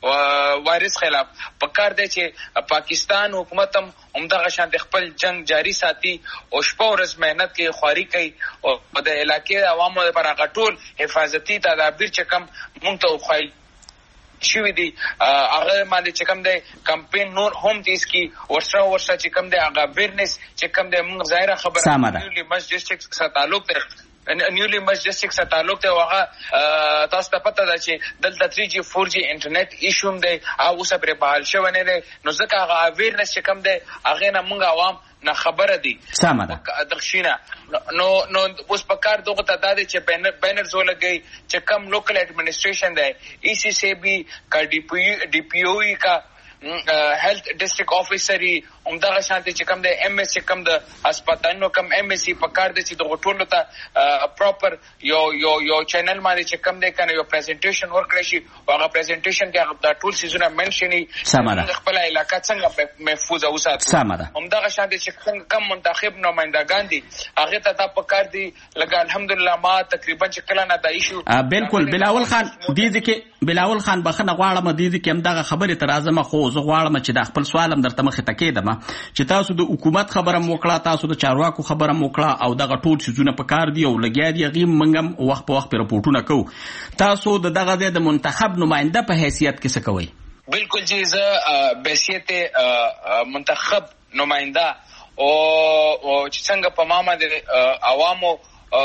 وایرس خلاف پکار دی چې پاکستان حکومت هم همدغه شان د خپل جنگ جاری ساتي او شپه ورځ مهنت کوي خواري کوي او د علاقې عوامو لپاره غټول حفاظتي تدابیر چې کم موږ ته وخایل شوی دی هغه باندې چې کوم دی کمپین نور هم دیس کی ورسره ورسره چې کوم دی هغه ویرنس چې کوم دی موږ ظاهره خبره نیولی مش ډیسټریکټ سره تعلق دی نیولی مش ډیسټریکټ سره تعلق دی هغه تاسو ته پته ده چې دلته تھری جی فور جی انټرنیټ ایشوم دی او اوسه پرې بحال شوی نه دی. نو ځکه هغه ویرنس چې کوم دی هغه نه موږ عوام نه خبره دي سمه ده دښینه نو نو اوس په کار دغه ته دا چې بینر بینرز ولګي چې کم لوکل ایڈمنسټریشن دی ای سی سی بی کا ډی پی ډی پی او ای کا هیلث ډیسټریکټ افیسر همدغه شانتي چې کوم د ایم ایس کم د هسپتالونو کم ایم ایس په کار دي چې د غټولو ته پراپر یو یو یو چینل باندې چې کم دی کنه یو پریزنټیشن ورکړي شي هغه پریزنټیشن کې هغه د ټول سيزونه منشني خپل علاقې څنګه محفوظ اوساتو همدغه شانتي چې کم منتخب نمائندگان دي هغه ته دا په کار دي لکه الحمدلله ما تقریبا چې کله نه د ایشو بالکل بلاول خان دې ځکه بلاول خان بخنه غواړم دې ځکه هم دغه خبره تر اعظم خو زه غواړم چې د خپل سوالم درته مخه تکیدم چې تاسو د حکومت خبره موکړه تاسو د چارواکو خبره موکړه او دغه ټول سيزونه په کار دي او لګیا دي غي منګم وخت په وخت په رپورټونه کوو. تاسو د دغه د منتخب نماینده په حیثیت کې څه کوئ؟ بالکل جی زه بحیثیت منتخب نماینده او چې څنګه په ماما د عوامو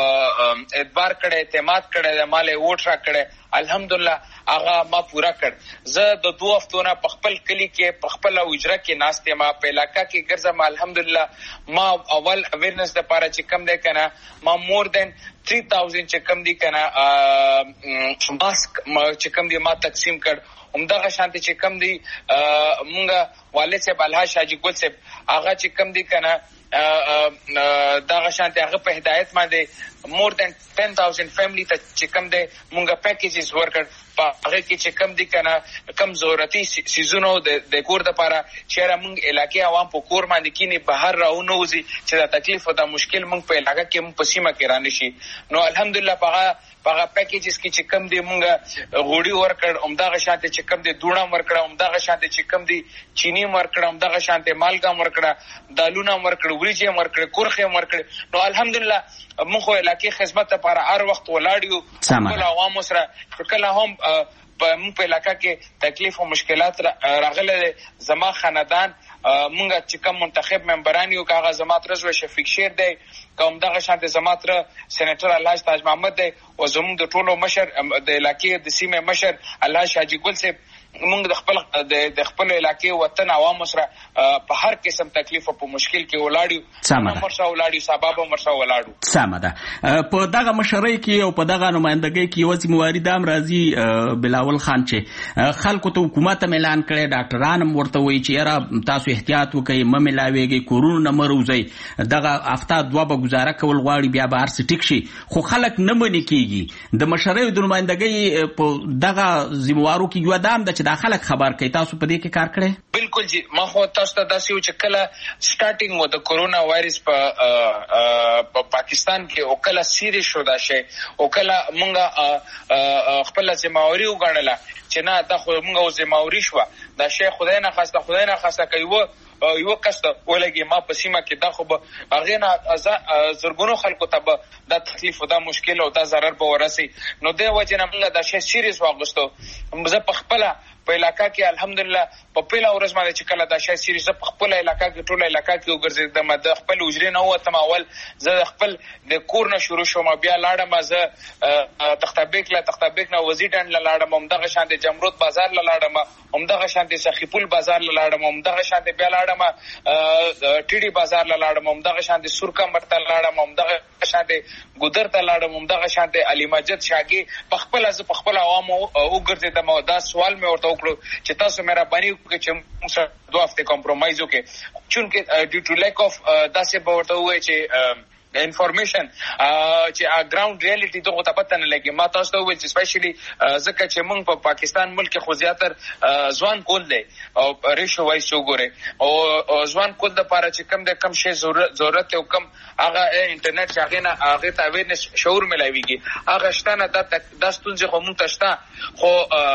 اعتبار کړه اعتماد کړه د مال ووټ را کړه الحمدلله هغه ما پورا کړ. زه د دوه هفتونه په خپل کلی کې په خپل اجرا کې ناشته ما په علاقہ کې ګرځم الحمدلله ما اول اویرنس د پاره چې کم دی کنه ما مور دین تhree thousand چې کم دی کنه ماسک چې کم دی ما تقسیم کړ. همدغه شانتي چې کم دی مونږه والد صاحب الحاج حاجی ګل صاحب هغه چې کم دی کنه دغه شانتي هغه په هدایت باندې more than ten thousand family ته چې کم دی مونږه پیکیجز ورکړ هغه کې چې کم دي کنه کم ضرورتي سيزونو د کور د لپاره چې را مونږ علاقې عوام په کور باندې کینی بهر راونوځي چې دا تکلیف او دا مشکل مونږ په علاقې کې مونږ په سیمه کې رانه شي. نو الحمدلله هغه هغه پیکیجز کې چې کم دي مونږ غوړي ورکړ همدغه شانته چې کم دي دوړه ورکړ همدغه شانته چې کم دي چینی ورکړ همدغه شانته مالګه ورکړ دالونه ورکړ وریجې ورکړ کورخه ورکړ. نو الحمدلله مونږ علاقې خدمت لپاره هر وخت ولاړیو ټول عوام سره کله هم په موږ په علاقہ کې تکلیف او مشکلات راغله. زما خاندان مونږ چې کوم منتخب ممبران یو کاغه زما تر زو شفیق شیر دی کوم دغه شانته زما تر سېنیټر الحاج تاج محمد دی او زموږ د ټولو مشر د علاقې د سیمه مشر الحاج حاجی ګل صاحب موږ د خپل د خپل علاقې وطن عوام سره په هر قسم تکلیف او په مشکل کې ولاړو مرسا ولاړو سبب مرسا ولاړو. سمه ده. په دغه مشرۍ کې او په دغه نمائندګۍ کې یو ذمہواری دام راځي بلاول خان چې خلکو ته حکومت اعلان کړي، ډاکټران هم ورته وایي چې یاره تاسو احتیاط وکړئ، مه ملاویږئ، کورونو نه مه روځئ، دغه هفته دوه به ګزاره کول غواړي بیا به هر څه ټیک شي، خو خلک نه منې کېږي. د مشرۍ د نمائندګۍ په دغه ذمہوارو کې یو دام ده چې دا خلک خبر کوي. تاسو په دې کې کار کړی؟ بالکل جی، ما خو تاسو ته داسې و چې کله سټارټینګ و د کورونا وایرس په پاکستان کې او کله سیریس شو دا شی او کله مونږ خپل ذمہواری وګڼله چې نه دا خو مونږ ذمہواری شو دا شی خدای نه خواسته خدای نه خواسته کوي یو کس ته ولګي ما په سیمه کې دا خو به هغه نه زرګونو خلکو ته به دا تکلیف او دا مشکل او دا ضرر به ورسي. نو د وجه نه موږ دا شی سیریس واغستو. زه په خپل په علاقہ کې الحمدلله په پیله ورځ باندې چې کله دا شی سیریس په خپل علاقہ کې ټول علاقہ کې وګرځیدم، د خپل اجرې نه وته اول زه خپل د کور نه شروع شوم، بیا لاړم زه تختابیک لا تختابیک نه وزیدان لاړم، هم دغه شان د جمرود بازار لاړم، هم دغه شان د سخیپول بازار لاړم، هم دغه شان د بیا لاړم ټیډي بازار لاړم، هم دغه شان د سورکمبر ته لاړم، هم دغه شان د ګودر ته لاړم، هم دغه شان د علي ماجد شاګي په خپل از په خپل عوامو وګرځیدم. دا سوال مې ورته وکړو چې تاسو مهرباني وکړئ چې موږ سره دوه هفته کمپرومایز وکړي، چونکه ډیو ټو لیک اف داسې به ورته ووایي چې انفارمیشن چې ګراوند ریالټي دغه ته پته نه لګي. ما تاسو ته وویل چې سپیشلی ځکه چې موږ په پاکستان ملک خو زیاتر ځوان کول دی او ریشو وایس وګوره او ځوان کول د لپاره چې کم د کم شی ضرورت او کم هغه انټرنیټ چې هغه نه هغه ته اویرنس شعور ملایويږي هغه شتنه د داستون ځخه مونږ تشتا خو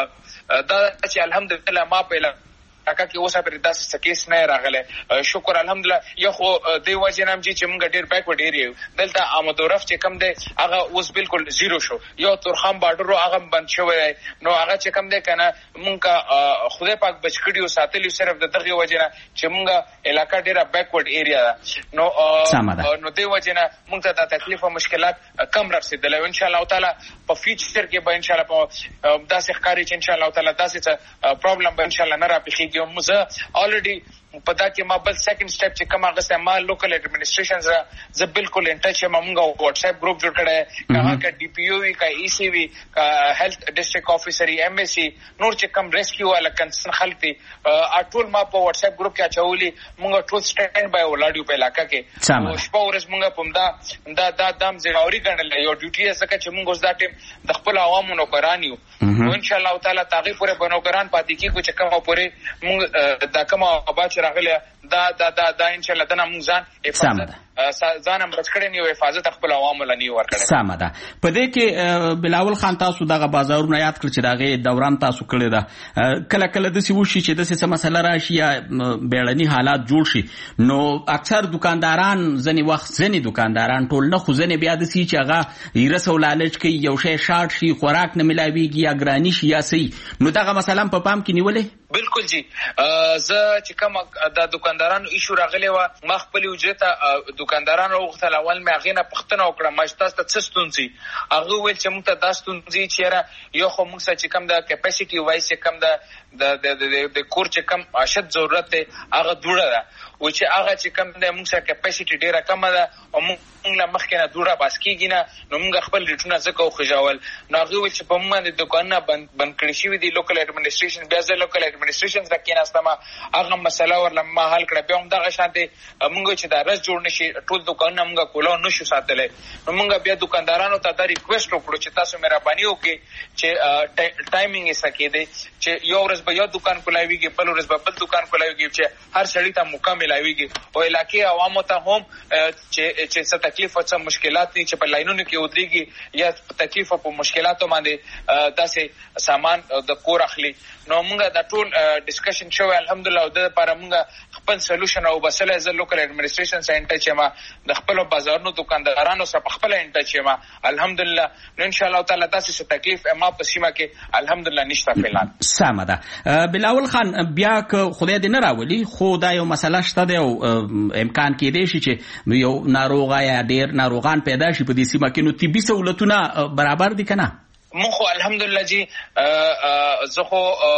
دا چې الحمدلله ما په اکا کې اوسه پر داسې سکیس نه راغله. شکر الحمدلله. یو خو دی وجه نام چې موږ ډیر بیکورډ ایریا دلته آمدورف چې کم دی هغه اوس بالکل زیرو شو، یو تورخم بارډر هغه بند شوی نو هغه چې کم دی کنه موږ خدای پاک بچکړیو ساتلی صرف د دغه وجه نه چې موږ علاقہ ډیره بیکورډ ایریا ده. نو نو دی وجه نه موږ ته د تکلیف او مشکلات کم رسیدل ان شاء الله تعالی. په فیوچر کې به ان شاء الله په داسې ښکاری چې ان شاء الله تعالی داسې پرابلم به ان شاء الله نه راپېږي. مزه already په دا کې ما بل سیکنډ سټپ چې کوم هغه ما لوکل اډمنسټریشن سره زه بالکل ان ټچ یم. موږ واتس اپ ګروپ جوړ کړی هغه کا ډي پی او وی کا ای سی وی کا هیلث ډیسټریکټ افیسر ایم ایس سی نور چې کوم ریسکیو والا کنسرن خلک دي ټول ما په واتس اپ ګروپ کې اچولي. موږ ټول سټینډ بای ولاړو په علاقہ کې او شپه ورځ موږ په دا دا دا دام ځاوري ګڼل یو ډیوټي ځکه چې موږ اوس دا ټیم د خپل عوامو نوکران یو نو ان شاء الله تعالی تاغي پورې بنوکران پاتې کیږي چې کومه پورې موږ دا کومه آباد راغله دا دا دا دا ان شاء الله دنا موږ ځان حفاظت ځان هم بچکړې نیو حفاظت خپل عوامو لنی ورکړي. سمه ده. په دې کې بلاول خان تاسو دغه بازارونه یاد کړ چې دغه دوران تاسو کړی ده کله کله د سی وشي چې د څه مسله راشي یا بیړني حالات جوړ شي نو اکثر دکانداران ځنی وخت ځنی دکانداران ټول نه خو ځنی بیا د سی چې هغه ایرسو لالچ کوي یو شی شارټ شي خوراک نه ملاويږي یا ګرانی شي یا سي نو دغه مثلا په پام کې نیولې. بالکل جی. زه چې کوم د دکاندارانو ایشو راغلی و ما خپل وجته دکاندارانو وغوښتل اول مې هغې نه پوښتنه وکړه ما چې تاسو ته څه ستونزې هغه وویل چې موږ ته دا ستونزې چې یاره یو خو موږ سره چې کوم د کیپاسټي وایز چې کوم د د کور چې کوم اشد ضرورت دی هغه دوړه ده و چې هغه چې کوم د موږ سره کیپاسټي ډېره کمه ده او موږ له مخکې نه دوړه بس کېږي نه نو موږ خپل ریټونه ځکه وخېژول نو هغې وویل چې په موږ باندې دوکانونه بند کړي شوي دي لوکل اډمنسټریشن بیا زه لوکل اډمنسټریشن سره کېناستم هغه مسله ورله ما حل کړه بیا هم دغه شانتې موږ چې دا رس جوړ نه شي ټول دوکانونه موږ کولاو نه شو ساتلی نو موږ بیا دوکاندارانو ته دا ریکویسټ وکړو چې تاسو مهرباني وکړئ چې ټایمینګ یې څه کېدی چې یو ورځ به یو دوکان کولاویږي بل ورځ به بل دوکان کولاویږي چې هر سړي ته موقع ملاویږي او علاقې عوامو ته هم چې چې څه تکلیف او څه مشکلات دي چې په لاینونو کې ودرېږي یا تکلیف او په مشکلاتو باندې داسې سامان د کور اخلي نو موږ دا ټول ډسکشن شوی الحمدلله او د لپاره موږ خپل سولوشن او بسله از لوکل اډمنسټریشن سنټر چې ما د خپل بازارونو دکاندارانو سره په خپل انټ چې ما الحمدلله نو ان شاء الله تعالی تاسو ته تکلیف ما په سیمه کې الحمدلله نشته فعلا. سمه ده. بلاول خان بیا که خدای دې نه راولي خو دا یو مسله شته دی او امکان کېدی شي چې یو ناروغه یا ډېر ناروغان پیدا شي په دې سیمه کې نو طبي سہولتونه برابر دي که نه؟ مونږ خو الحمدلله جی زه خو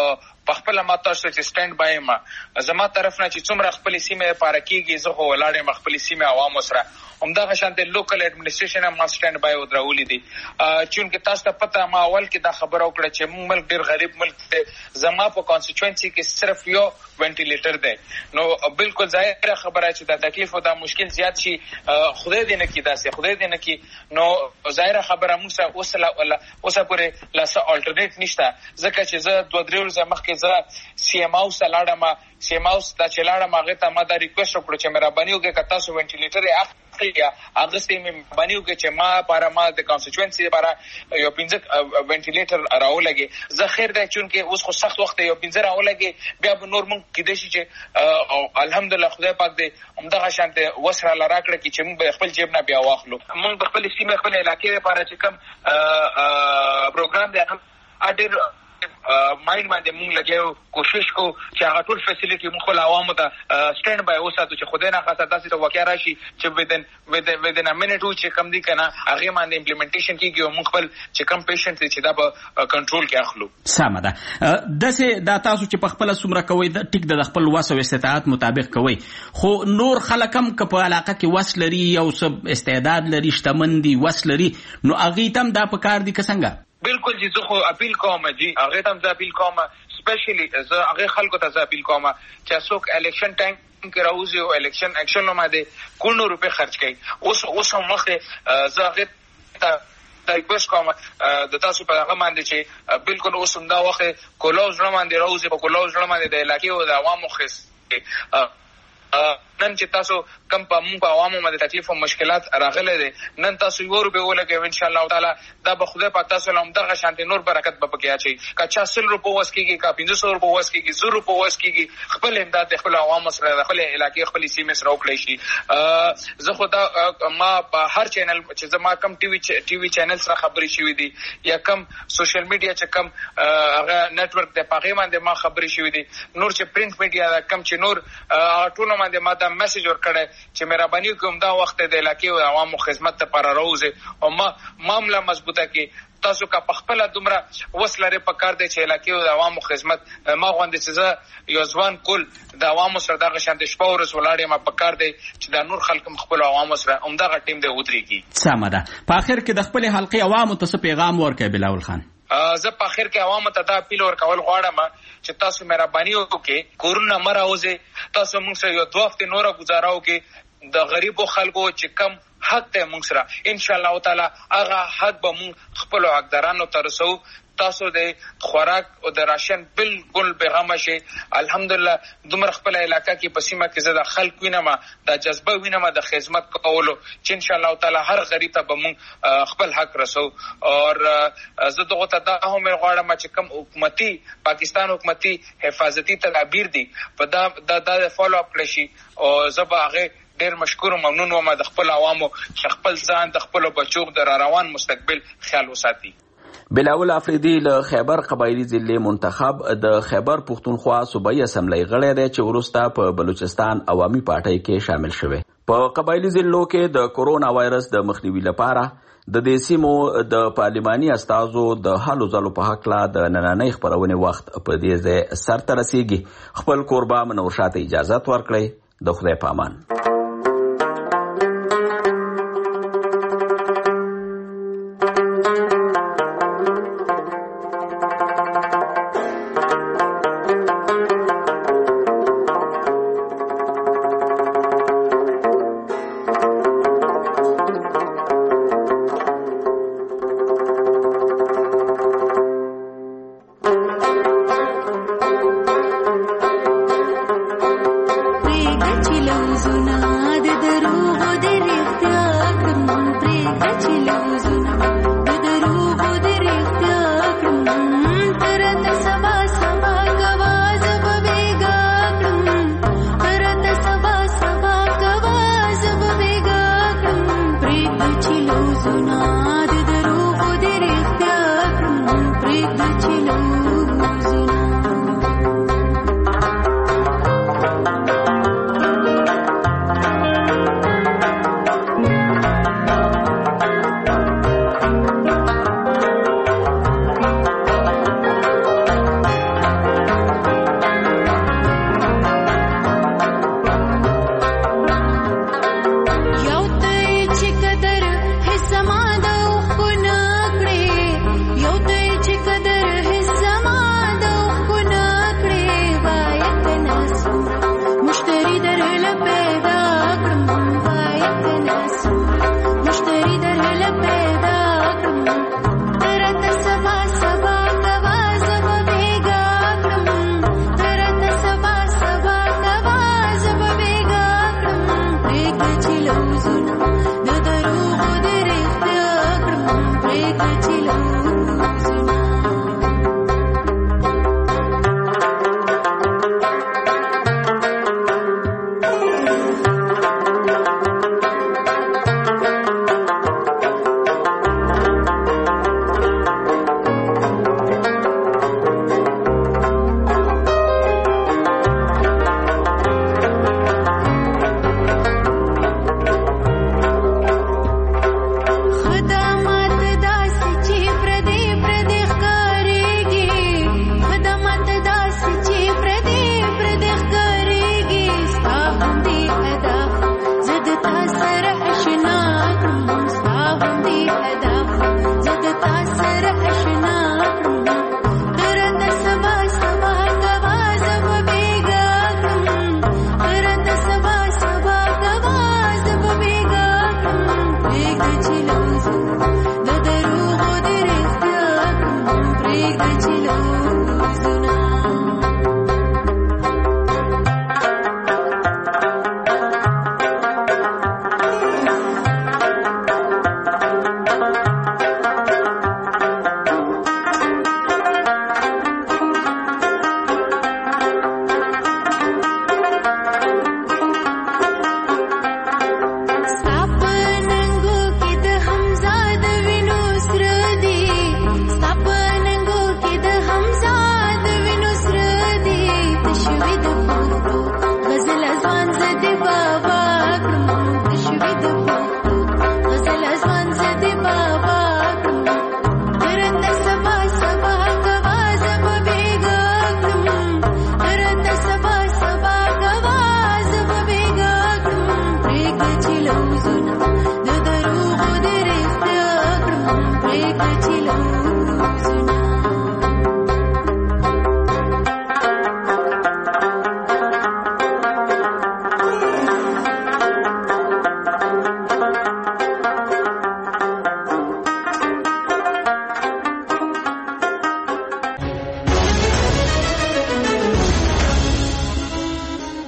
په خپل ما تاسو چې سټاند بای ما زما طرف نه چې څومره خپل سیمه لپاره کیږي زه خو ولاړم خپل سیمه عوام سره همدغه شان د لوکل اډمنستریشن هم سټاند بای ودرولې دي چې تاسو ته پته ما اول کې دا خبره وکړه چې موږ ملک ډیر غریب ملک دی زما په کانسټیټوئنسي کې صرف یو وینټیلیټر دی نو بالکل ظاهره خبره چې دا تکلیف او دا مشکل زیات شي خدای دې نه کړي داسې خدای دې نه کړي نو ظاهره خبره موږ سره اوس اوسه پورې لاسه الټرنیټ نشته ځکه چې زه دوه درې ورځې مخکې زه سی ایم او سره لاړم سی ایم او ته چې لاړم هغه ته ما دا ریکوست وکړو چې مهرباني وکړئ که تاسو وینټیلیټر یې یا هغه سي مې باندې وکړي چې ما لپاره ما د کانسټیټوئنسي لپاره یو پنځه وینټیلیټر راولګي زه خیر دی چونکې اوس خو سخت وخت یو پنځه راولګي بیا به نور مونږ کېدای شي چې الحمدلله خدای پاک دې همدغه شانته وسره لرا کړ چې موږ به خپل جیب نه بیا واخلو موږ د خپل سیمه خپل علاقې لپاره چې کوم پروګرام دی هغه ډېر ماین باندې موږ لګیو کوشش کو چې هغه ټول فیسیلیټي موږ خپل عوامو ته سټاند بای وساتو چې خدای نه خاصه داسې ته واقع راشي چې ودن ودن ودن ا منټ و چې کم دي کنه هغه باندې امپلیمنټیشن کیږي او موږ خپل چې کم پیشنټ چې دا به کنټرول کې اخلو سمه ده داسې دا تاسو چې په خپل سمره کوي د ټیک د خپل وسو استطاعت مطابق کوي خو نور خلک هم که په علاقه کې وس لري او سب استعداد لري شتمن دي وس لري نو هغه تم دا په کار دي که څنګه بالکل جی زه خو اپیل کوم جی هغه ته زه اپیل کوم سپیشلی زه هغه خلکو ته زه اپیل کوم چې څوک الیکشن ټایم کې راوځي او الیکشن اکشن نو باندې کونه روپے خرج کړي اوس اوس هم مخه زه هغه ته ریکوست کوم د تاسو په هغه باندې چې بالکل اوس هم دا وخت کولوز نه باندې راوځي په کولوز نه باندې د علاقې او د عوامو خس نن چې تاسو کم په موږ په عوامو باندې تکلیف او مشکلات راغلي دي نن تاسو یو روپے ولګوي ان شاء الله تعالی دا به خدای په تاسو لوم دغه شانتي نور برکت به پکې اچي کا چا سل روپے وس کیږي کا پنځه سو روپے وس کیږي زر روپے وس کیږي خپل امداد خپل عوامو سره خپل علاقې خپل سیمه سره وکړي شي زه خدا ما په هر چینل چې زما کم ټي وي ټي وي چینل سره خبري شوې دي یا کم سوشل میډیا چې کم هغه نتورک د پاغي باندې ما خبري شوې دي نور چې پرینټ میډیا کم چې نور ټول باندې ما دا میسج ورکړی چې مهرباني کوم دا وخت د علاقې او عوامو خدمت لپاره راوځي او ما معاملہ مضبوطه کې تاسو کا پخپل دومره وسلره پکار دی چې علاقې او عوامو خدمت ما غوندې چې یو ځوان کول د عوامو سره دغه شانت شپه ورځ ولاړې ما پکار دی چې د نور خلک خپل عوامو سره همدغه ټیم دی ودرېږي سمه ده په اخر کې د خپل حلقې عوامو ته پیغام ورکړي بلاول خان زه په اخر کې عوامو ته دا اپیل ورکول غواړم چې تاسو مهرباني وکړئ کورونه مراوځي تاسو موږ سره یو دوه هفته نور گزارو کې د غریبو خلکو چې کم حق ته موږ سره ان شاء الله تعالی هغه حق به موږ خپل حقدارانو ته رسو تاسو د خوراک او د راشن بالکل بیغمه شي الحمدلله دومره خپل علاقہ کې پسیمه کې زده خلک وینم د جذبه وینم د خدمت کولو چې ان شاء الله تعالی هر غریب ته به موږ خپل حق رسو او زه دغه ته دا هم غواړم چې کوم حکومتي پاکستان حکومتي حفاظتي تدابیر دي په دا د فالو اپ کړی او زه هغه ډیر مشکور او ممنون وم د خپل عوامو چې خپل ځان د خپل بچو د روان مستقبل خیال وساتي بلاول افریدی له خیبر قبایلی ضلع منتخب د خیبر پښتونخوا صوبایي اسمبلی غړی دی چې وروسته په بلوچستان عوامي پارټۍ کې شامل شوی په قبایلی ضلعو کې د کورونا وایرس د مخنیوي لپاره د دې سیمو د پارلماني استازو د حالو ځلو په حق لا د نننۍ خبرونې وخت په دې ځای سرته رسیږي خپل کوربه منور شاته اجازه ورکړي د خدای په امان Zuna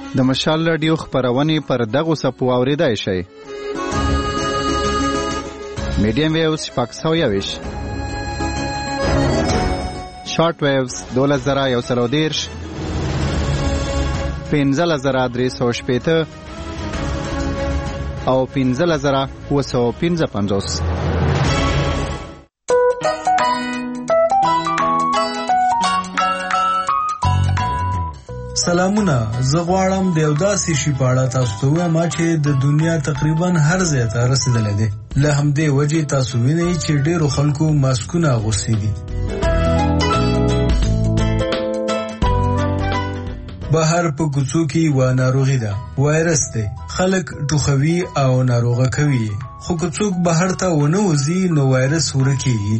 د مشال رادیو خبرونه پر دغه سپو اوریدای شي. میډیم ویوز شپږ سوه یوویشت، شارټ ویوز دولس زره یو سل او دېرش، پنځلس زره درې سوه شپېته او پنځلس زره اووه سوه پنځه پنځوس. سلامونه، زه غواړم د یو داسې شي په اړه تاسو ته ووایم چې د دنیا تقریبا هر ځای ته رسېدلی دی. له همدې وجې تاسو وینئ چې ډېرو خلکو ماسکونه اغوستي دي. بهر په کوڅو کې یوه ناروغي ده، وایرس دی. خلک ټوخوي او ناروغه کوي، خو که څوک بهر ته ونه وځي نو وایرس ورکېږي.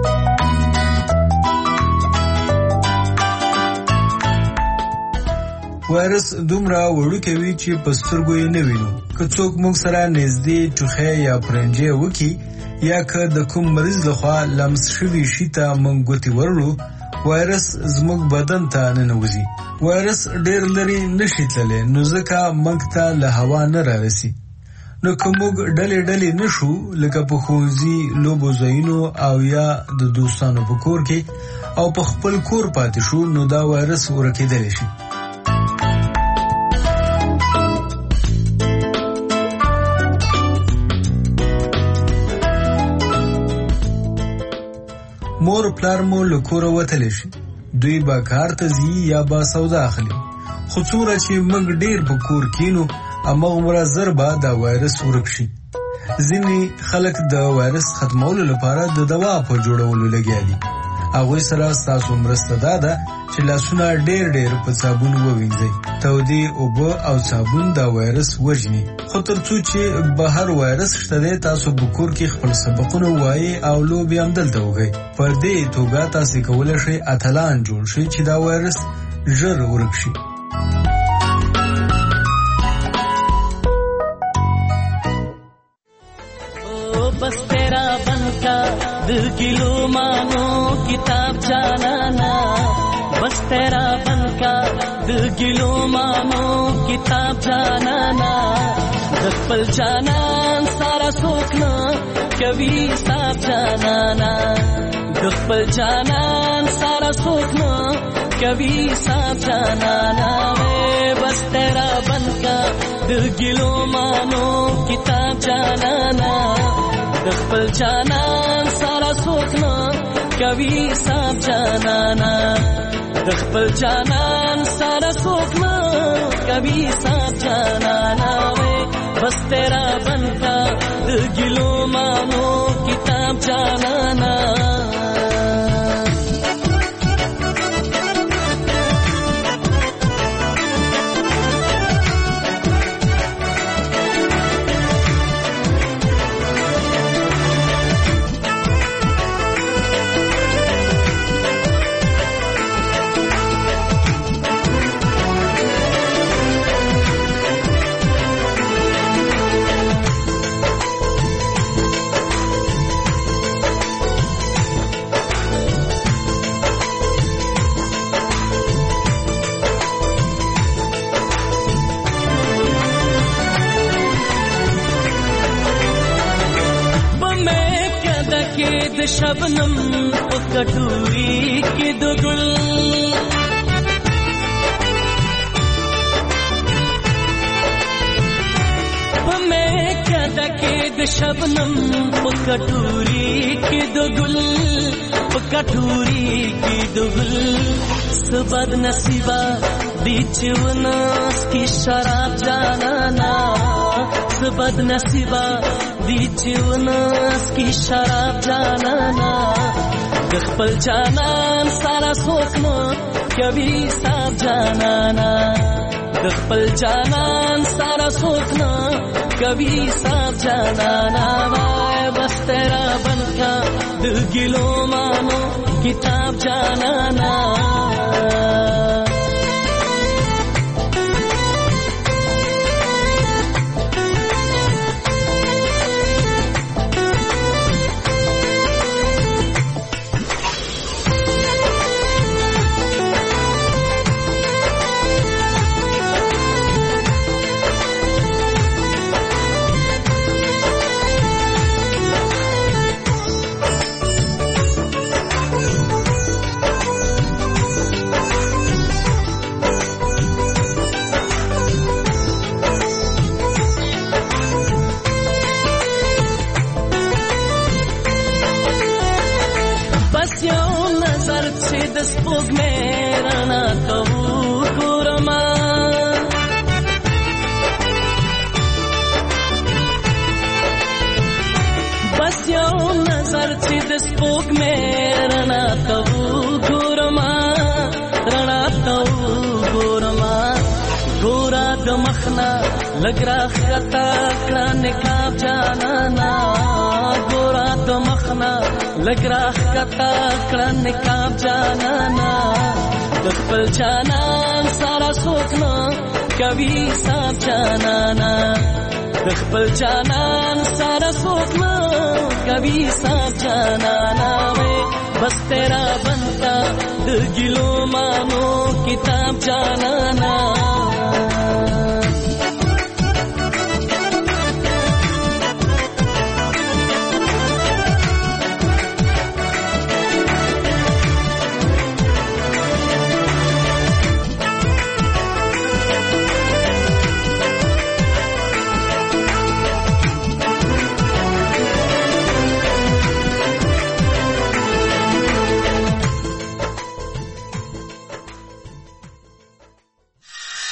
وایرس دومره وړوکی وي چې په سترګو یې نه وینو. که څوک موږ سره نږدې ټوخی یا پرنجی وکړي یا که د کوم مریض لخوا لمس شوي شي ته موږ ګوتې ورړو، وایرس زموږ بدن ته ننوځي. وایرس ډېر لرې نشي تللی، نو ځکه موږ ته له هوا نه رارسي. نو که موږ ډلې ډلې نشو، لکه په ښوونځي، لوبو ځایونو او یا د دوستانو په کور کې او په خپل کور پاتې شو، نو دا وایرس ورکېدلی شي. مور پلار مو له کوره وتلی شي، دوی به کار ته ځي یا به سودا اخلي. خو څومره چې موږ ډېر په کور کینو، هماغومره زر به دا وایرس ورک شي. ځینې خلک د وایرس ختمولو لپاره د دوا په جوړولو لګیا دي. هغوی سره ستاسو مرسته دا ده چې لاسونه ډېر ډېر په صابون ووینځئ. تودې اوبه او صابون دا وایرس وژني. خو تر څو چې بهر وایرس شته دی، تاسو په کور کې خپل سبقونه ووایئ او لوبې همدلته وکړئ. په دې توګه تاسو کولی شئ اتلان جوړ شئ چې دا وایرس ژر ورک شي. बस तेरा बन का दिल की लो मानो किताब जाना, बस तेरा बन का दिल की लो मानो किताब जाना. दखपल जाना सारा सोचना कभी साथ जाना, दखपल जाना सारा सोचना कभी साथ जाना. बस तेरा बन का दिल की लो मानो किताब जाना, दखपल जाना सारा सोचना कभी साथ जाना, दखपल जाना सारा सोचना कभी साथ जाना. बस तेरा बनका दिल गिलो मानो किताब जाना. शबनम कटोरी के दो गुल, मैं क्या दके द शबनम कटोरी के दो गुल, कटोरी की दो गुल. सबद नसीबा बीच वनास की शराब जाना, सबद नसीबा बीच वनास की शराब जाना. दखपल जाना सारा सोचना कभी साथ जाना, दखपल जाना सारा सोचना कभी साथ जाना. बस तेरा बनका दिल गिलो मानो किताब जाना. د سپوږمۍ رڼا ته وګورما بس یو نظر چې د سپوږمۍ رڼا ته وګورما رڼا ته وګورما ګورا د مخنا لګرا خطا کړه نقاب جانانا ګورا د مخنا لګرا خطا کړه نقاب جانانا د خپل جانان سارا سوچنا کوي صاحب جانانا د خپل جانان سارا سوچنا کوي صاحب جانانا بس تیرا بنتا د ګلو مانو کتاب جانانا